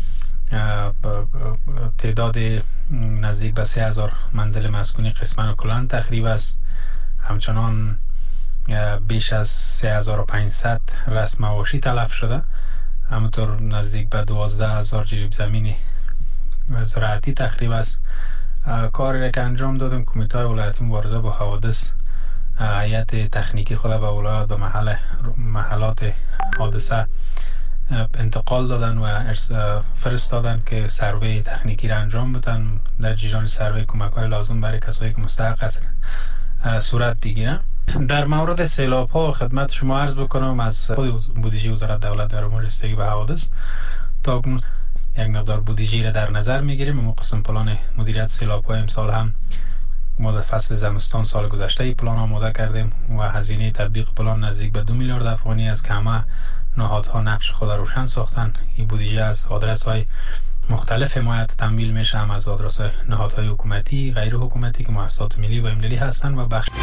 تعداد نزدیک به 3000 منزل مسکونی قسماً و کلاً تخریب است. همچنان بیش از 3500 رسم مواشی تلف شده. همونطور نزدیک به 12000 جریب زمینی زراعتی تخریب است. کاری را که انجام دادیم، کمیته های ولایتی مبارزه با حوادث هیئت تکنیکی خود به ولایات به محلات حادثه انتقال دادن و فرستادن که سروی تکنیکی را انجام بدن. در جریان سروی کمک های لازم برای کسایی که مستحق است صورت بگیرن. در مورد سیلاب ها خدمت شما عرض بکنم از بودجه وزارت دولت در امور رسیدگی به حوادث تا اکنون یک مقدار بودجه را در نظر میگیریم. ما قسم پلان مدیریت سیلاب ها امسال هم ما در فصل زمستان سال گذشته پلان آماده کردیم و هزینه تطبیق پلان نزدیک به 2 میلیارد افغانی است که همه نهادها نقش خود روشن ساختن. این بودجه از آدرس های مختلف حمایت تمویل میشه، هم از آدرس های نهادهای حکومتی، غیر حکومتی که مؤسسات ملی و ملی هستند و بخش.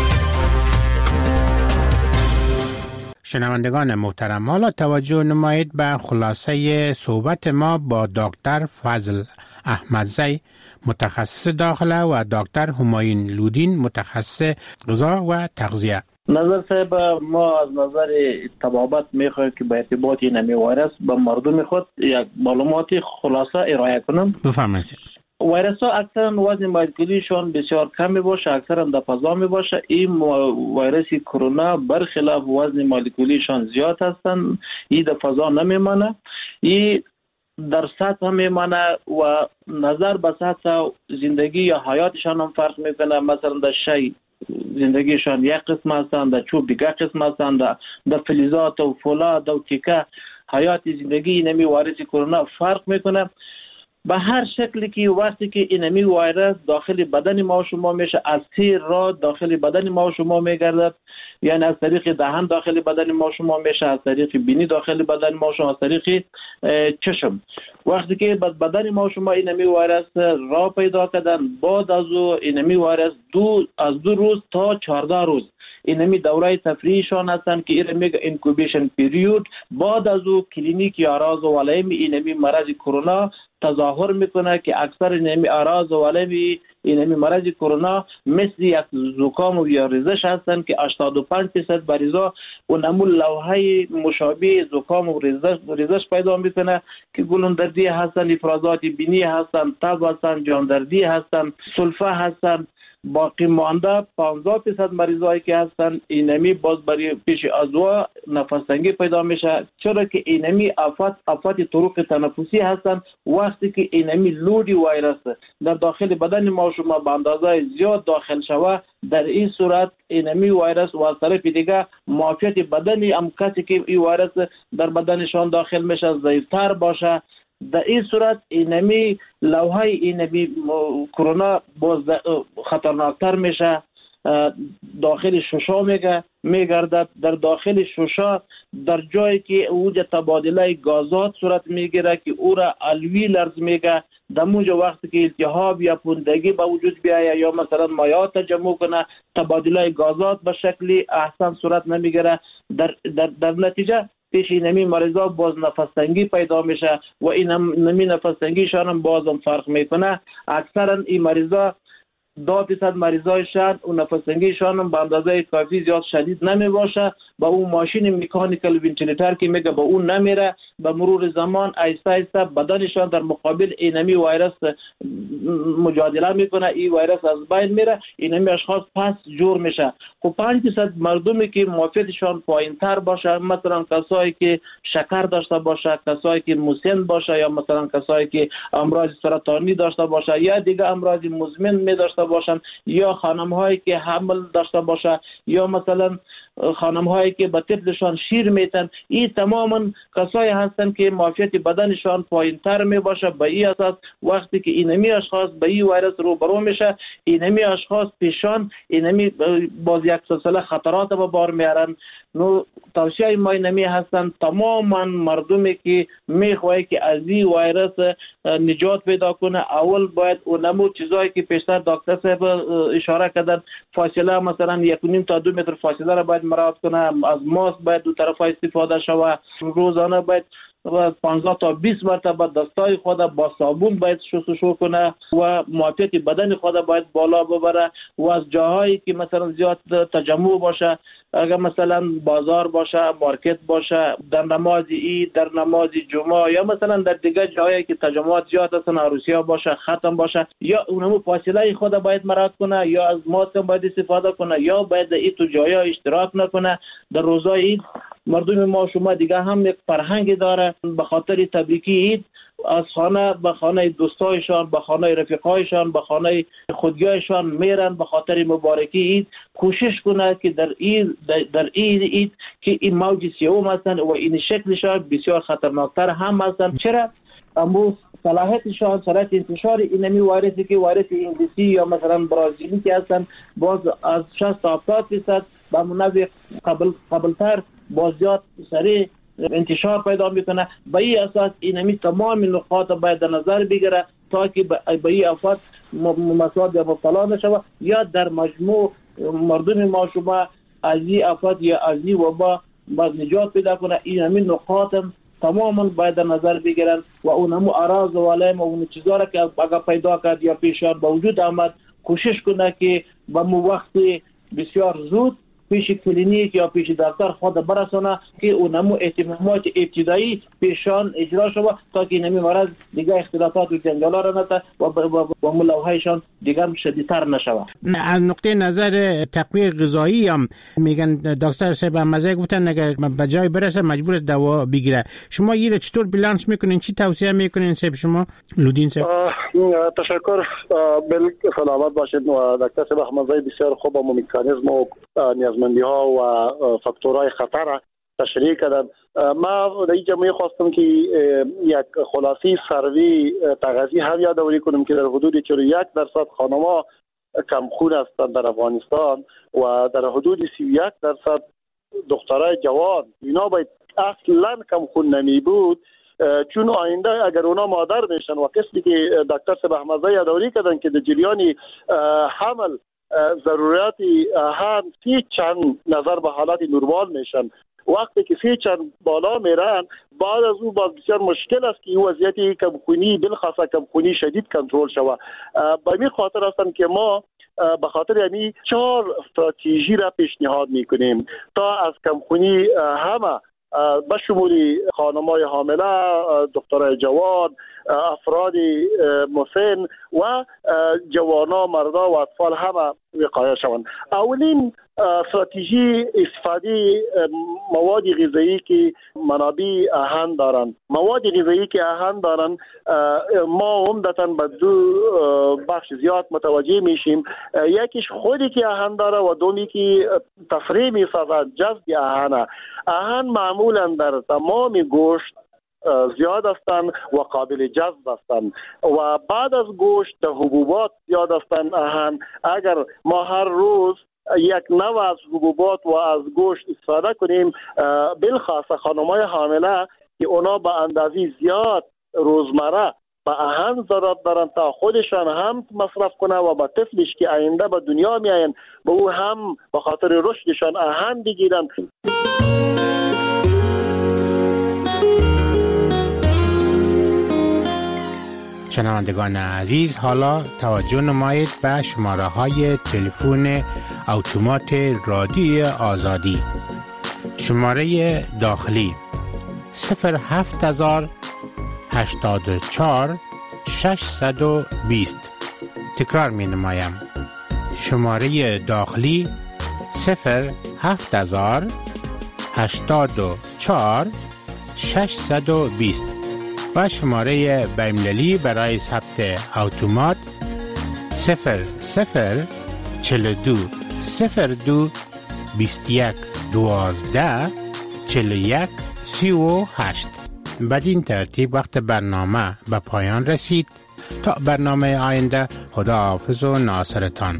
شنوندگان محترم، حالا توجه نمایید به خلاصه صحبت ما با دکتر فضل احمدزی متخصص داخله و دکتر همایون لودین متخصص غذا و تغذیه. نظر صاحب، ما از نظر طبابت میخوایم که به ارتباط این ویروس به مردم خود یک معلوماتی خلاصه ارائه کنم. بفرمایید. ویروس ها اکثرا وزن مولکولیشون بسیار کم می باشه، اکثرا در فضا می باشه. این ویروس کرونا برخلاف وزن مولکولیشون زیاد هستند، این در فضا نمیمانه، این در سطح میمانه و نظر به سطح زندگی یا حیاتشان هم فرق میکنه. مثلا در شی زندگیشان یک قسم هستند، در چوب دیگر قسم هستند، در فلزات و فولاد و تیکه حیات زندگی نمی ویروس کرونا فرق میکنه. به هر شکلی که وقتی که اینمی ویروس داخل بدن ما و شما میشه، از سه راه داخل بدن ما و شما میگردد، یعنی از طریق دهان داخل بدن ما و شما میشه، از طریق بینی داخل بدن ما و شما، از طریق چشم. وقتی که بدن ما و شما اینمی ویروس راه پیدا کردن، بعد از اینمی ویروس از 2 روز تا 14 روز اینمی دوره تفریحشان هستن که این میگه اینکوبیشن پیریود. بعد از او کلینیک یا اعراض و علائم اینمی مرض کرونا تظاهر میکنه که اکثر اینمی اعراض و علائم اینمی مرض کرونا مثل یک زکام یا ریزش هستن که 85% مریضا اونمون لوحه مشابه زکام و ریزش پیدا میکنه که گلوندردی هستن، افرازات بینی هستن، تب هستن، جاندردی هستن، سلفه هستن. باقی مانده 15% مریضایی که هستن اینمی باز برای پیش ازوا نفس تنگی پیدا میشه، چرا که اینمی آفات طرق تنفسی هستن. وقتی که اینمی لودی ویروس در داخل بدن ما شما به اندازه زیاد داخل شوه، در این صورت اینمی ویروس و از طرف دیگه معافیت بدنی هم کسی که این ویروس در بدنشان داخل میشه ضعیفتر باشه، در این صورت اینمی لوحه اینمی کرونا باز خطرناکتر میشه. داخل شوشا میگردد. در داخل شوشا در جایی که اوج تبادله گازات صورت میگیره که او را الویلرز میگه، در اونجا وقتی که التهاب یا پوندگی به وجود بیایه یا مثلا مایات تجمع کنه، تبادله گازات به شکلی احسن صورت نمیگیره. در نتیجه پیش اینمی مریضا باز نفس تنگی پیدا میشه و اینمی نفس تنگیشان هم بازم فرق میکنه. اکثرا این مریضا 2% مریضایشان و نفس تنگیشان هم به اندازه کافی زیاد شدید نمی باشه، با اون ماشین میکانیکال ونتیلیتر که میگه با اون نمیره. به مرور زمان آهسته آهسته بدنشان در مقابل اینمی ویروس مجادله میکنه، این ویروس از بین میره، اینمی اشخاص پس جور میشه. خب 5% مردمی که معافیتشان پایینتر باشه، مثلا کسایی که شکر داشته باشه، کسایی که مسن باشه، یا مثلا کسایی که امراض سرطانی داشته باشه یا دیگه امراض مزمن می داشته باشن، یا خانم هایی که حمل داشته باشه، یا مثلا خانم هایی که به طفلشان شیر میتن، این تماما کسایی هستن که معافیت بدنشان پایینتر می باشه. به این اساس وقتی که اینمی اشخاص به این ویروس روبرو میشه، اینمی اشخاص پیشان اینمی باز یک سلسله خطرات به بار میارن. نو توصیه ما اینمی هستن تماما مردمی که میخواه که از این ویروس نجات پیدا کنه، اول باید اونمو چیزایی که پیشتر دکتر صاحب اشاره کردن، فاصله مثلا 1.5 تا 2 متر فاصله را باید مراعات کنه، از ماسک باید دو طرفه استفاده شود، روزانه باید 15 تا 20 مرتبه دستای خود با صابون باید شستشو کنه و معافیت بدن خود باید بالا ببره و از جاهایی که مثلا زیاد تجمع باشه، اگر مثلا بازار باشه، مارکت باشه، در نماز عید، در نماز جمعه یا مثلا در دیگه جاهایی که تجمعات زیاد هستن، عروسی‌ها باشه، ختم باشه، یا اونمو فاصله خود باید مراعات کنه، یا از ماسک باید استفاده کنه، یا باید این تو جایا اشتراک نکنه. در روزای عید مردم ما شما دیگه هم یک فرهنگ داره، به خاطر تبریکی عید از خانه به خانه دوستایشان، به خانه رفیقایشان، به خانه خودگاهشان میرن به خاطر مبارکی عید. کوشش کنه که در عید که این موج سیوم هستن و این شکلشان بسیار خطرناکتر هم هستن. چرا؟ امروز صلاحیتشان صلاحیت انتشار اینمی ویروسی که ویروس انگلیسی یا مثلا برازیلی که هستن باز از 60 تا 70% به منابع قبلتر باز زیاد سریع انتشار پیدا میکنه. به این اساس اینمی تمام نقاط باید در نظر بگیره تا که به این آفات مسائل یا مبتلا نشوه یا در مجموع مردم ما شما از این آفات یا از این وبا باز نجات پیدا کنه. اینمی نقاط تماما باید در نظر بگیرن و اونمو اعراض و علائم و اون چیزا را که اگر پیدا کرد یا پیشان به وجود آمد کوشش کنه که به وقت بسیار زود پیش کلینیک یا پیش دکتر خود برسانه که اونمو اهتمامات ابتدایی پیشان اجرا شود تا که نمی مرض دیگه اختلافات و جنجالا را نده و ملوحهشان دیگه شدیدتر نشود. از نقطه نظر تقویه غذایی هم میگن دکتر صاحب مزه گفتن اگر به جای برسه مجبور است دوا بگیره. شما یه چطور بالانس میکنین؟ چی توصیه میکنین صاحب شما؟ لودین صاحب تشکر. بالکل سلامت باشید. و دکتر صاحب مزه بسیار خوب و مکانیزم و نیازمندی ها و فاکتورهای خطر تشریح کردن. ما در اینجا می‌خواستم که یک خلاصی سروی تغذیه هم یادآوری کنم که در حدود 41% خانم‌ها کمخون هستند در افغانستان و در حدود 31% دخترای جوان. اینا باید اصلا کمخون نمی بود، چون آینده اگر اونا مادر میشن و قسمی که دکتر صاحب احمدزاده یادآوری کردن که در جریان حمل ضرورت هم سی چند نظر به حالت نرمال میشن، وقتی که سی چند بالا میرن بعد از اون باز بسیار مشکل است که این وضعیت کمخونی بالخاصه کمخونی شدید کنترل شود. به این خاطر هستن که ما به خاطر یعنی 4 استراتژی را پیشنهاد میکنیم تا از کمخونی همه به شمول خانم‌های حامله، دخترای جوان، افراد مسن و جوانا، مردا و اطفال همه وقایه شوند. اولین استراتژی استفاده مواد غذایی که منابع اهن دارند. مواد غذایی که اهن دارند ما عمدتاً به دو بخش زیاد متوجه میشیم. یکیش خودی که اهن داره و دومی که تفریح میسازد جذب اهنه. اهن معمولاً در تمام گوشت زیاد هستند و قابل جذب هستند و بعد از گوشت در حبوبات زیاد هستند اهن. اگر ما هر روز یک نوع از حبوبات و از گوشت استفاده کنیم، بالخاصه خانم‌های حامله که اونا به اندازه زیاد روزمره به اهن ضرورت دارن تا خودشان هم مصرف کنه و با طفلش که آینده به دنیا میاین به او هم به خاطر رشدشان اهن بگیرن. شنوندگان عزیز، حالا توجه نمایید به شماره های تلفن اتومات رادیو آزادی. شماره داخلی 07084 620. تکرار می نمایم. شماره داخلی 07084 620 و شماره بین‌المللی برای ثبت اتومات 0042 02 21 12 41 38. بدین ترتیب وقت برنامه به پایان رسید. تا برنامه آینده، خداحافظ و ناصرتان.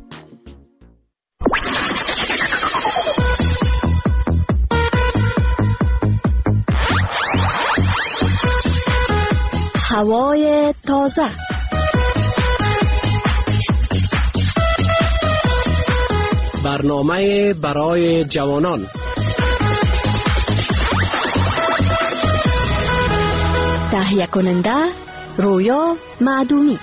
هوای تازه، برنامه برای جوانان، تهیه کننده رویا معدومی.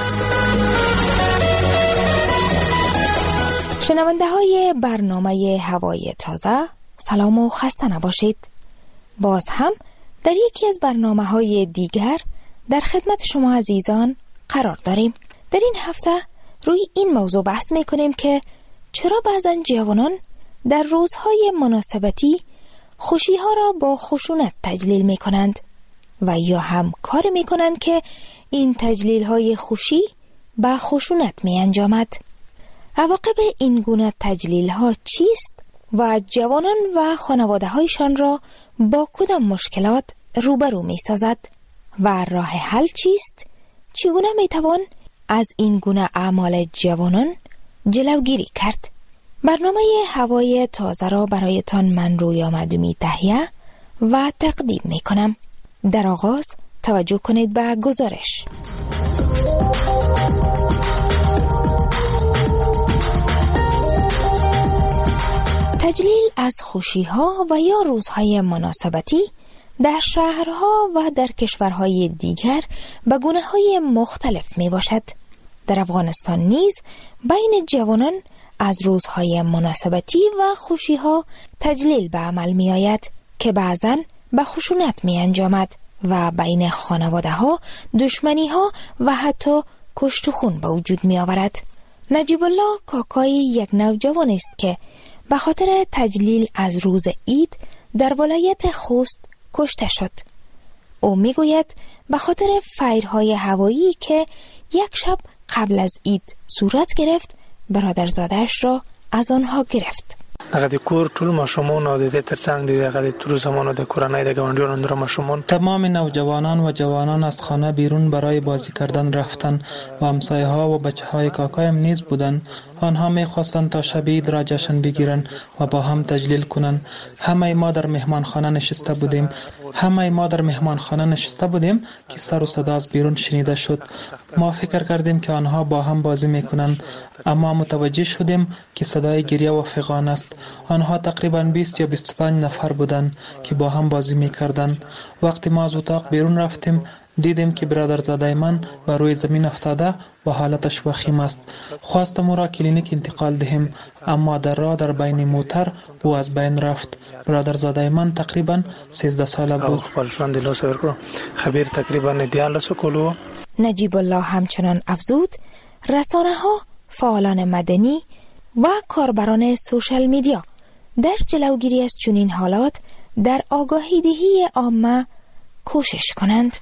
شنونده های برنامه هوای تازه، سلام و خسته نباشید. باز هم در یکی از برنامه‌های دیگر در خدمت شما عزیزان قرار داریم. در این هفته روی این موضوع بحث می‌کنیم که چرا بعضن جوانان در روزهای مناسبتی خوشی‌ها را با خشونت تجلیل می‌کنند و یا هم کار می‌کنند که این تجلیل‌های خوشی با خشونت می‌انجامد. عواقب این گونه تجلیل‌ها چیست و جوانان و خانواده‌هایشان را با کدام مشکلات روبرو می‌سازد و راه حل چیست؟ چگونه میتوان از این گونه اعمال جوانان جلوگیری کرد؟ برنامه هوای تازه را برایتان من رویا معدومی تهیه و تقدیم میکنم. در آغاز توجه کنید به گزارش. تجلیل از خوشی‌ها و یا روزهای مناسبتی در شهرها و در کشورهای دیگر به گونه‌های مختلف می باشد. در افغانستان نیز بین جوانان از روزهای مناسبتی و خوشی‌ها تجلیل به عمل می آید که بعضاً به خشونت می انجامد و بین خانواده‌ها دشمنی‌ها و حتی کشت و خون به وجود می آورد. نجیب الله کاکای یک نوجوان است که به خاطر تجلیل از روز عید در ولایت خوست کشته شد. او میگوید به خاطر فیرهای هوایی که یک شب قبل از عید صورت گرفت برادرزاده‌اش را از آنها گرفت. دغه کور ټول ماشومان او د ترڅنګ دغه تر زمانه د کورنۍ د گاونډیانو در ماشومان. تمام نوجوانان و جوانان از خانه بیرون برای بازی کردن رفتن و همسایه ها و بچه های کاکایم نیز بودند. آنها می‌خواستند تا شب عید را جشن بگیرند و با هم تجلیل کنند. همه ما در مهمانخانه نشسته بودیم که سر و صدا از بیرون شنیده شد. ما فکر کردیم که آنها با هم بازی میکنند، اما متوجه شدیم که صدای گریه و فغان است. آنها تقریباً 20 یا 25 نفر بودند که با هم بازی میکردند. وقتی ما از اتاق بیرون رفتیم دیدیم که برادرزاده من بر روی زمین افتاده و حالتش وخیم است. خواستم او را کلینیک انتقال دهیم، اما در راه در بین موتر او از بین رفت. برادرزاده من تقریبا 13 ساله بود. خبیر تقریبا 12 سالو. نجیب الله همچنان افزود رسانه ها، فعالان مدنی و کاربران سوشال میدیا در جلوگیری از چنین حالات در آگاهی دهی عامه کوشش کنند.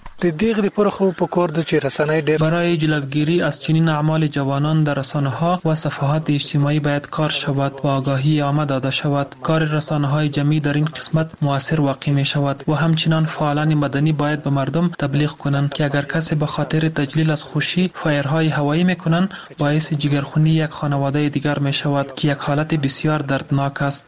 برای جلوگیری از چنین اعمال جوانان در رسانه‌ها و صفحات اجتماعی باید کار شود و آگاهی عامه داده شود. کار رسانه‌های جمعی در این قسمت مؤثر واقع می شود و همچنین فعالان مدنی باید به مردم تبلیغ کنند که اگر کسی به خاطر تجلیل از خوشی فایرهای هوایی میکنند باعث جگرخونی یک خانواده دیگر می شود که یک حالت بسیار دردناک است.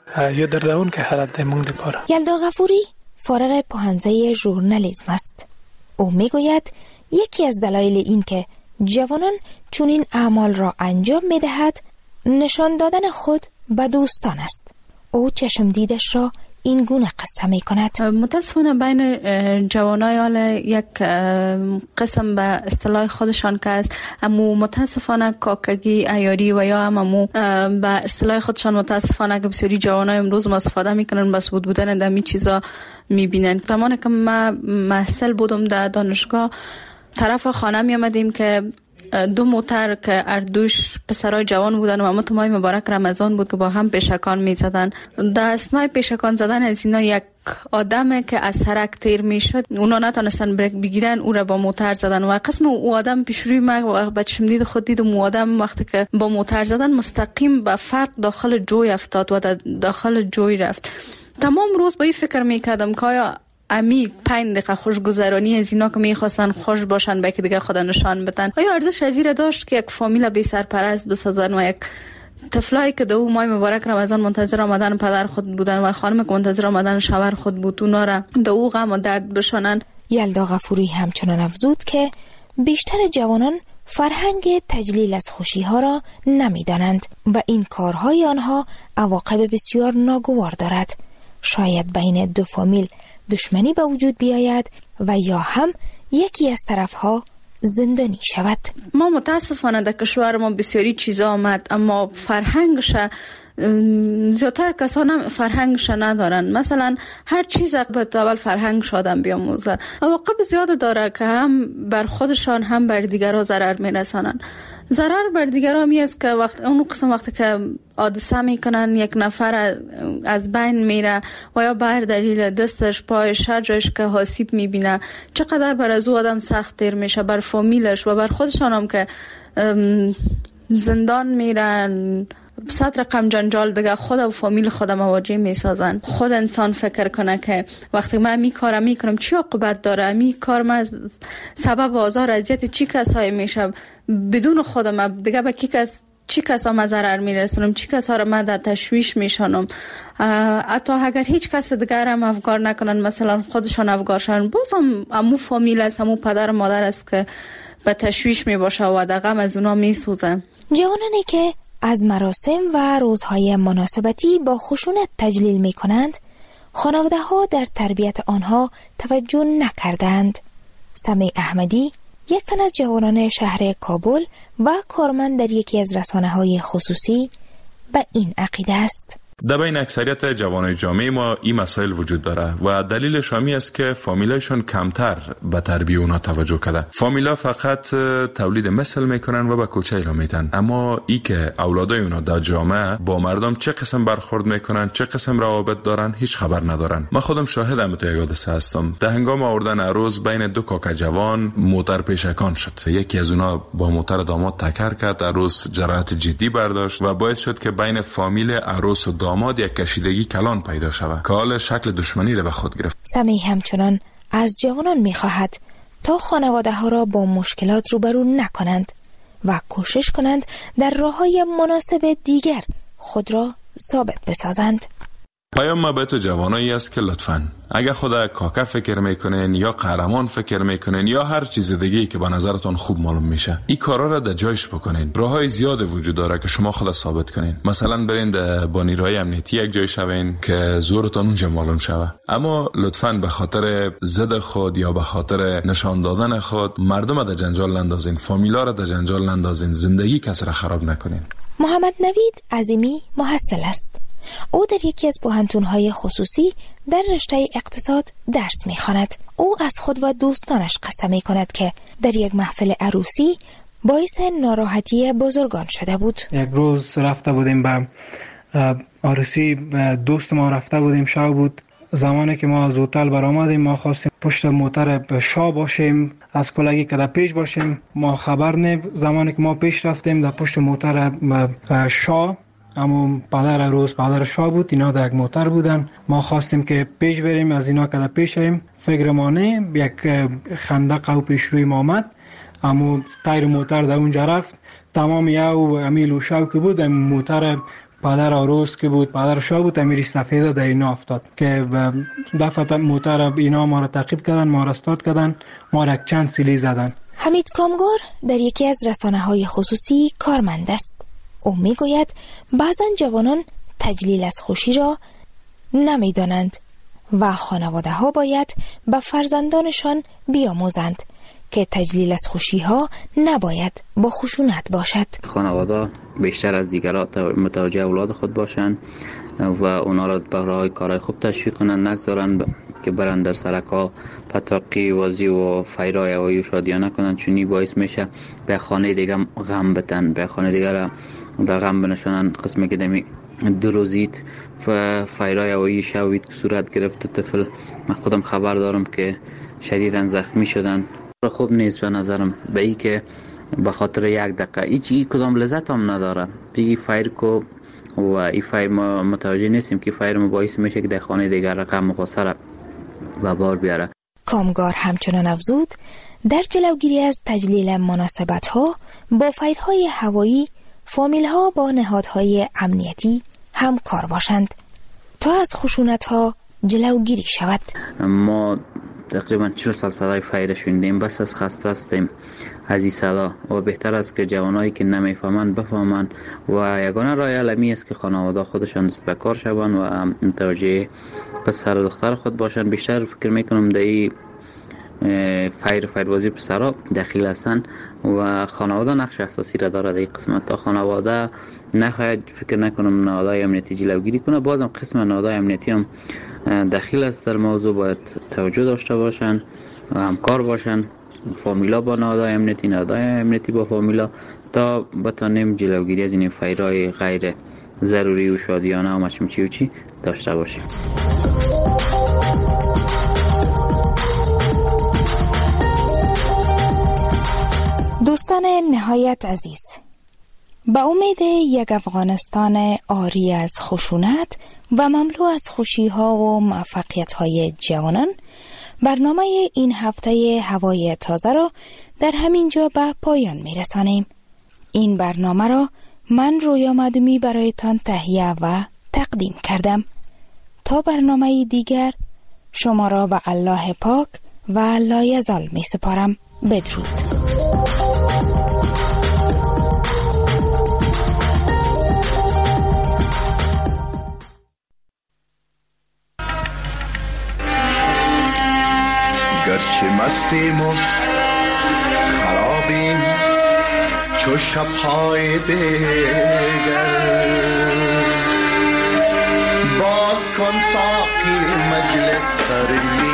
یلدا غفوری فارغ پوهنځی ژورنالیسم است. او میگوید یکی از دلایل این که جوانان چنین اعمال را انجام میدهد نشان دادن خود به دوستان است. او چشم دیدش را این گونه قصه می کند. متاسفانه بین جوانای حال یک قسم به اصطلاح خودشان که است، اما متاسفانه کاکگی، عیاری و یا هممو به اصطلاح خودشان متاسفانه که بسیاری جوانای امروز استفاده میکنن بس بودن دمی چیزا میبینن. زمانی که ما محصل بودم در دانشگاه طرف خانه می آمدیم که 2 موتر که اردوش پسرای جوان بودن و امت ماه مبارک رمضان بود که با هم پیشکان می زدن. در اثنای پیشکان زدن از اینا یک آدم که از سرک تیر می شد، اونا نتونستن بریک بگیرن، او را با موتر زدن و قسم او آدم پیش روی ما با چشم دید خود دیدم او آدم وقتی که با موتر زدن مستقیم به فرق داخل جوی افتاد و داخل جوی رفت. تمام روز با این فکر می کردم که آیا امی 5 دقیقه خوشگذرانی از اینا که میخواستن خوش باشن به که دیگه خدا نشان بدن، آیا ارزش از این داشت که یک فامیل بی سرپرست بسازن و یک طفلایی که دو ماه مبارک رمضان منتظر آمدن پدر خود بودن و خانم که منتظر آمدن شوهر خود بود اونا را دو غم و درد بشانن؟ یلدا غفوری همچنان افزود که بیشتر جوانان فرهنگ تجلیل از خوشی ها را نمیدانند و این کارهای آنها عواقب بسیار ناگوار دارد. شاید بین 2 فامیل دشمنی به وجود بیاید و یا هم یکی از طرفها زندانی شود. ما متاسفانه در کشور ما بسیاری چیزا آمد، اما فرهنگش زیادتر کسان فرهنگش ندارن. مثلا هر چیز به اول فرهنگش آدم بیاموزه. عواقب زیاد داره که هم بر خودشان هم بر دیگرها ضرر میرسانن. ضرر بر دیگرها می است که وقتی که حادثه میکنن یک نفر از بین میره و یا بر دلیل دستش پایش هر جایش که آسیب میبینه، چقدر بر از او آدم سخت تیر میشه، بر فامیلش و بر خودشان هم که زندان میرن، 100 رقم جنجال دیگه خود و فامیل خودم مواجه میسازن. خود انسان فکر کنه که وقتی من می کارم میکنم چی عاقبت داره، می کار من سبب آزار اذیت چی کسایی میشه، بدون خودم دیگه به چی کسا من ضرر میرسونم، چی کسا رو من در تشویش میشانم. حتی اگر هیچ کس دیگر هم افگار نکنن، مثلا خودشان افگار شن، باز هم امو فامیل است، امو پدر و مادر است که به تشویش میباشه و در غم از اونا میسوزه. جوانانی که از مراسم و روزهای مناسبتی با خشونت تجلیل می کنند، خانواده ها در تربیت آنها توجه نکردند. سمیع احمدی، یک تن از جوانان شهر کابل و کارمند در یکی از رسانه‌های خصوصی، به این عقیده است. در بین اکثریت جوانای جامعه ما این مسائل وجود داره و دلیلش همی است که فامیلایشون کمتر به تربیت اونا توجه کرده. فامیلا فقط تولید مثل میکنن و به کوچه اعلام میدن، اما ای که اولادای اونا در جامعه با مردم چه قسم برخورد میکنن، چه قسم روابط دارن، هیچ خبر ندارن. من خودم شاهدم تو یک حادثه هستم. در هنگام آوردن عروس بین 2 کاکا جوان موتر پیشکان شد. یکی از اونا با موتر داماد تکر کرد، عروس جراحت جدی برداشت و باعث شد که بین فامیل عروس و داماد داماد یک کشیدگی کلان پیدا شود که حال شکل دشمنی را به خود گرفت. سمیع همچنان از جوانان می‌خواهد تا خانواده ها را با مشکلات روبرو نکنند و کوشش کنند در راه‌های مناسب دیگر خود را ثابت بسازند. پیام ما به تو جوانایی است که لطفاً اگر خدا کاکا فکر میکنین یا قهرمان فکر میکنین یا هر چیز دیگه‌ای که به نظرتون خوب معلوم میشه، این کارا را در جایش بکنین. راههای زیاد وجود داره که شما خود ثابت کنین. مثلا برین با نیروهای امنیتی یک جای شوین که زورتون اونجا معلوم شوه، اما لطفاً به خاطر ضد خود یا به خاطر نشان دادن خود مردم در جنجال نندازین، فامیلا را در جنجال نندازین، زندگی کس را خراب نکنین. محمد نوید عظیمی محصل است. او در یکی از پوهنتون‌های خصوصی در رشته اقتصاد درس می‌خواند. او از خود و دوستانش قسم می‌کند که در یک محفل عروسی باعث ناراحتی بزرگان شده بود. یک روز رفته بودیم به عروسی دوست ما، رفته بودیم شب بود. زمانی که ما از هتل برآمدیم ما خواستیم پشت موتر شاه باشیم، از کلاگی که در پیش باشیم. ما خبر نه، زمانی که ما پیش رفتیم در پشت موتر شاه، اما پدر عروس پدر شاه بود، اینا در یک موتر بودن. ما خواستیم که پیش بریم، از اینا که در پیش ایم فکر ما نه، یک خندق او پیش روی ما آمد، اما تایر موتر در اونجا رفت. تمام یو امیل و شو که بود موتر پدر عروس که بود، پدر شاه بود، امیر سفیده در اینا افتاد که دفعه موتر اینا ما را تعقیب کردن، ما را استاد کردن، ما را چند سیلی زدن. حمید کامگار در یکی از رسانه‌های خصوصی کارمند است. او میگوید بعضن جوانان تجلیل از خوشی را نمیدانند و خانواده ها باید به فرزندانشان بیاموزند که تجلیل از خوشی ها نباید با خشونت باشد. خانواده بیشتر از دیگران متوجه اولاد خود باشند و اونا را به راه کارهای خوب تشویق کنند، نگذارند که برن در سرکا پتاقی وازی و فیرای هوایی و شادیانه کنند، چونی باعث میشه به خانه دیگه غم بتن، به خانه دیگه را در غم بنشانن. قسمی که دمی دو روزید فیرای هوایی شوید که صورت گرفت طفل، من خودم خبر دارم که شدیداً زخمی شدن. خوب نیست به نظرم به ای که به خاطر یک دقیقه هیچ کدام لذت هم نداره بگی فایر کو و این فایر ما متوجه نیستیم که فایر ما باعث میشه که در خانه دیگر غم و غصه را به بار بیاره. کامگار همچنان افزود در جلوگیری از تجلیل مناسبت ها با فایرهای هوایی فامیل ها با نهادهای امنیتی همکار باشند تا از خشونت ها جلوگیری شود. ما تقریبا 40 سال صدای فایر شنیدیم، بس از خسته هستیم از این صدا و بهتر است که جوانایی که نمیفهمند بفهمند و یگانه راه حل است که خانواده خودشان دست به کار شوند و متوجه پسر و دختر خود باشند. بیشتر فکر میکنم در این فایربازی پسرها دخیل هستند و خانواده نقش اساسی را دارد. این قسمت تا خانواده نخواهد فکر نکنم نهادهای امنیتی جلوگیری کنه، بازم قسم نهادهای امنیتی هم دخیل است در موضوع، باید توجه داشته باشند و همکار باشند، فامیلا با نهادهای امنیتی، نهادهای امنیتی با فامیلا، تا بتانیم جلوگیری از این فایرهای غیر ضروری و شادیانه و مچمچی و چی داشته باشیم. دوستان نهایت عزیز، با امید یک افغانستان عاری از خشونت و مملو از خوشی‌ها و موفقیت‌های جوانان، برنامه این هفته هوای تازه را در همین جا به پایان می‌رسانیم. این برنامه را من رویا معدومی برایتان تهیه و تقدیم کردم. تا برنامه دیگر شما را به الله پاک و لایزال می‌سپارم. بدرود. گرچه مستیم و خرابیم چو شب‌های دیگر، باز کن ساقی مجلس سرمی